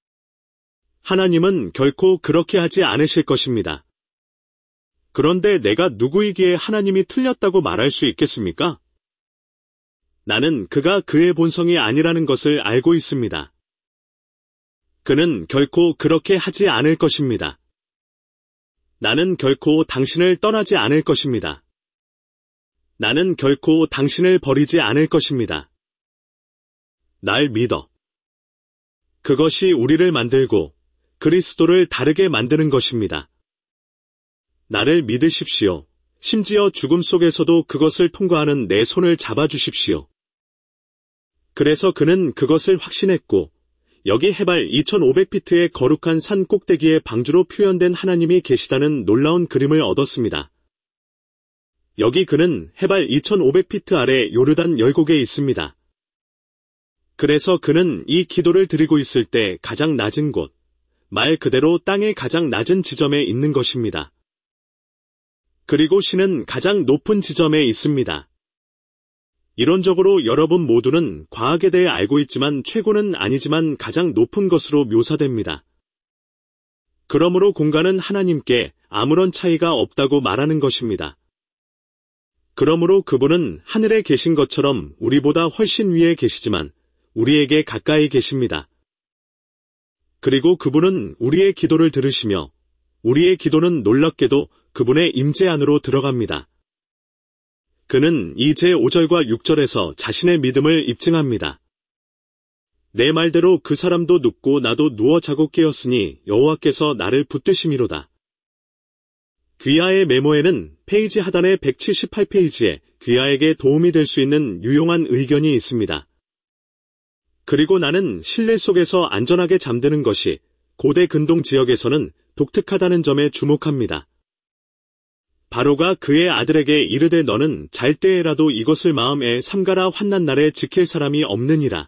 하나님은 결코 그렇게 하지 않으실 것입니다. 그런데 내가 누구이기에 하나님이 틀렸다고 말할 수 있겠습니까? 나는 그가 그의 본성이 아니라는 것을 알고 있습니다. 그는 결코 그렇게 하지 않을 것입니다. 나는 결코 당신을 떠나지 않을 것입니다. 나는 결코 당신을 버리지 않을 것입니다. 날 믿어. 그것이 우리를 만들고 그리스도를 다르게 만드는 것입니다. 나를 믿으십시오. 심지어 죽음 속에서도 그것을 통과하는 내 손을 잡아주십시오. 그래서 그는 그것을 확신했고, 여기 해발 이천오백 피트의 거룩한 산 꼭대기에 방주로 표현된 하나님이 계시다는 놀라운 그림을 얻었습니다. 여기 그는 해발 이천오백 피트 아래 요르단 열곡에 있습니다. 그래서 그는 이 기도를 드리고 있을 때 가장 낮은 곳, 말 그대로 땅의 가장 낮은 지점에 있는 것입니다. 그리고 신은 가장 높은 지점에 있습니다. 이론적으로 여러분 모두는 과학에 대해 알고 있지만 최고는 아니지만 가장 높은 것으로 묘사됩니다. 그러므로 공간은 하나님께 아무런 차이가 없다고 말하는 것입니다. 그러므로 그분은 하늘에 계신 것처럼 우리보다 훨씬 위에 계시지만 우리에게 가까이 계십니다. 그리고 그분은 우리의 기도를 들으시며 우리의 기도는 놀랍게도 그분의 임재 안으로 들어갑니다. 그는 이 제오 절과 육 절에서 자신의 믿음을 입증합니다. 내 말대로 그 사람도 눕고 나도 누워 자고 깨었으니 여호와께서 나를 붙드심이로다. 귀하의 메모에는 페이지 하단의 백칠십팔 페이지에 귀하에게 도움이 될 수 있는 유용한 의견이 있습니다. 그리고 나는 실내 속에서 안전하게 잠드는 것이 고대 근동 지역에서는 독특하다는 점에 주목합니다. 바로가 그의 아들에게 이르되 너는 잘 때에라도 이것을 마음에 삼가라 환난 날에 지킬 사람이 없느니라.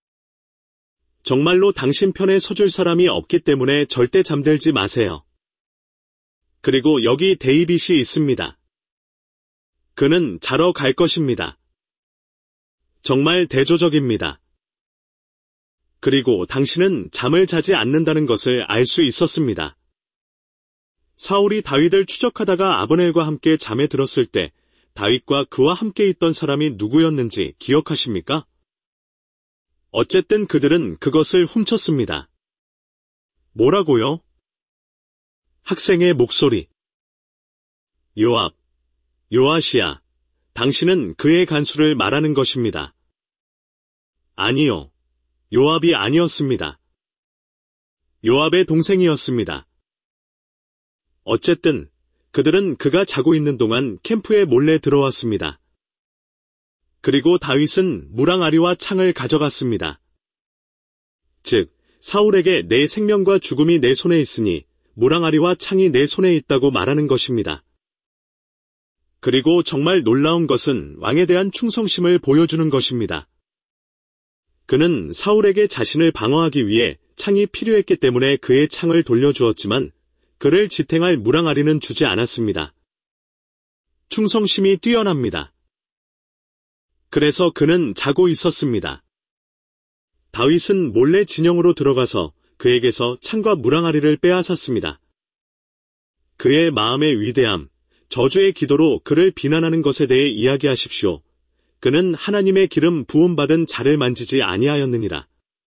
정말로 당신 편에 서줄 사람이 없기 때문에 절대 잠들지 마세요. 그리고 여기 데이빗이 있습니다. 그는 자러 갈 것입니다. 정말 대조적입니다. 그리고 당신은 잠을 자지 않는다는 것을 알 수 있었습니다. 사울이 다윗을 추적하다가 아브넬과 함께 잠에 들었을 때 다윗과 그와 함께 있던 사람이 누구였는지 기억하십니까? 어쨌든 그들은 그것을 훔쳤습니다. 뭐라고요? 학생의 목소리. 요압, 요아시야, 당신은 그의 간수를 말하는 것입니다. 아니요, 요압이 아니었습니다. 요압의 동생이었습니다. 어쨌든 그들은 그가 자고 있는 동안 캠프에 몰래 들어왔습니다. 그리고 다윗은 무랑아리와 창을 가져갔습니다. 즉, 사울에게 내 생명과 죽음이 내 손에 있으니 무랑아리와 창이 내 손에 있다고 말하는 것입니다. 그리고 정말 놀라운 것은 왕에 대한 충성심을 보여주는 것입니다. 그는 사울에게 자신을 방어하기 위해 창이 필요했기 때문에 그의 창을 돌려주었지만 그를 지탱할 무랑아리는 주지 않았습니다. 충성심이 뛰어납니다. 그래서 그는 자고 있었습니다. 다윗은 몰래 진영으로 들어가서 그에게서 창과 무랑아리를 빼앗았습니다. 그의 마음의 위대함, 저주의 기도로 그를 비난하는 것에 대해 이야기하십시오. 그는 하나님의 기름 부음받은 자를 만지지 아니하였느니라.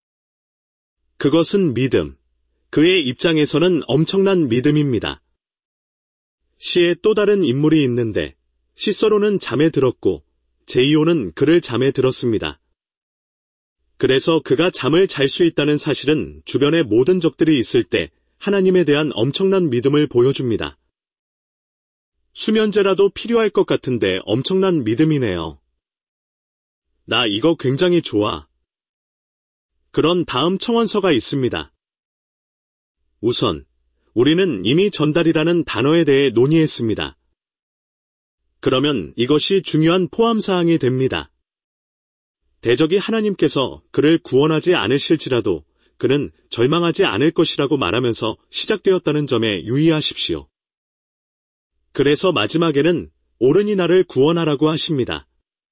그것은 믿음. 그의 입장에서는 엄청난 믿음입니다. 시에 또 다른 인물이 있는데 시서로는 잠에 들었고 제이오는 그를 잠에 들었습니다. 그래서 그가 잠을 잘 수 있다는 사실은 주변에 모든 적들이 있을 때 하나님에 대한 엄청난 믿음을 보여줍니다. 수면제라도 필요할 것 같은데 엄청난 믿음이네요. 나 이거 굉장히 좋아. 그런 다음 청원서가 있습니다. 우선, 우리는 이미 전달이라는 단어에 대해 논의했습니다. 그러면 이것이 중요한 포함사항이 됩니다. 대적이 하나님께서 그를 구원하지 않으실지라도 그는 절망하지 않을 것이라고 말하면서 시작되었다는 점에 유의하십시오. 그래서 마지막에는 오르니 나를 구원하라고 하십니다.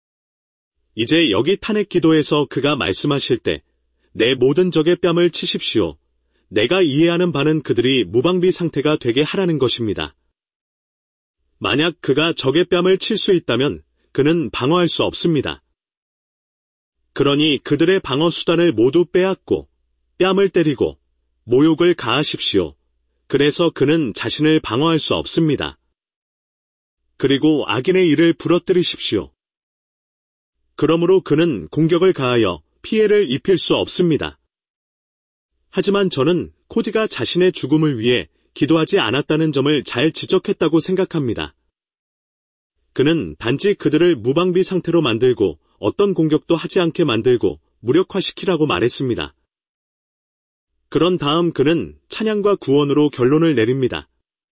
이제 여기 탄핵 기도에서 그가 말씀하실 때 내 모든 적의 뺨을 치십시오. 내가 이해하는 바는 그들이 무방비 상태가 되게 하라는 것입니다. 만약 그가 적의 뺨을 칠 수 있다면 그는 방어할 수 없습니다. 그러니 그들의 방어 수단을 모두 빼앗고 뺨을 때리고 모욕을 가하십시오. 그래서 그는 자신을 방어할 수 없습니다. 그리고 악인의 일을 부러뜨리십시오. 그러므로 그는 공격을 가하여 피해를 입힐 수 없습니다. 하지만 저는 코지가 자신의 죽음을 위해 기도하지 않았다는 점을 잘 지적했다고 생각합니다. 그는 단지 그들을 무방비 상태로 만들고 어떤 공격도 하지 않게 만들고 무력화시키라고 말했습니다. 그런 다음 그는 찬양과 구원으로 결론을 내립니다.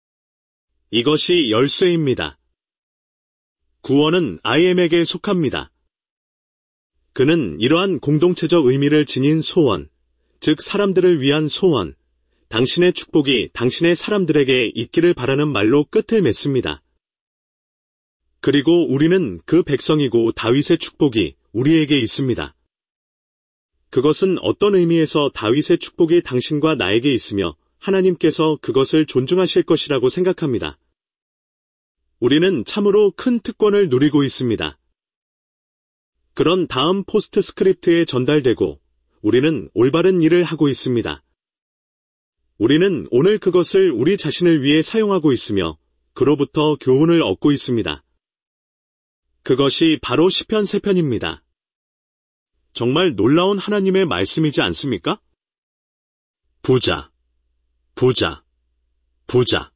이것이 열쇠입니다. 구원은 아이엠에게 속합니다. 그는 이러한 공동체적 의미를 지닌 소원, 즉 사람들을 위한 소원, 당신의 축복이 당신의 사람들에게 있기를 바라는 말로 끝을 맺습니다. 그리고 우리는 그 백성이고 다윗의 축복이 우리에게 있습니다. 그것은 어떤 의미에서 다윗의 축복이 당신과 나에게 있으며 하나님께서 그것을 존중하실 것이라고 생각합니다. 우리는 참으로 큰 특권을 누리고 있습니다. 그런 다음 포스트 스크립트에 전달되고 우리는 올바른 일을 하고 있습니다. 우리는 오늘 그것을 우리 자신을 위해 사용하고 있으며 그로부터 교훈을 얻고 있습니다. 그것이 바로 시편 세 편입니다. 정말 놀라운 하나님의 말씀이지 않습니까? 부자, 부자, 부자.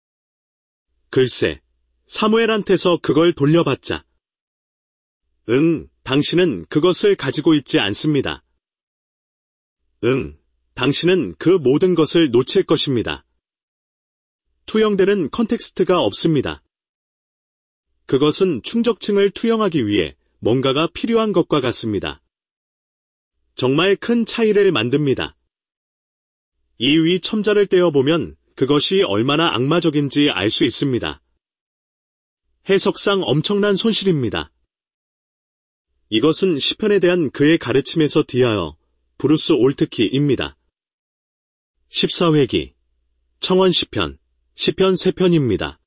글쎄, 사무엘한테서 그걸 돌려받자. 응, 당신은 그것을 가지고 있지 않습니다. 응, 당신은 그 모든 것을 놓칠 것입니다. 투영되는 컨텍스트가 없습니다. 그것은 충족층을 투영하기 위해 뭔가가 필요한 것과 같습니다. 정말 큰 차이를 만듭니다. 이 위 첨자를 떼어보면 그것이 얼마나 악마적인지 알 수 있습니다. 해석상 엄청난 손실입니다. 이것은 시편에 대한 그의 가르침에서 뒤하여 브루스 올트키입니다. 십사 회기 청원 시편, 시편 세 편입니다.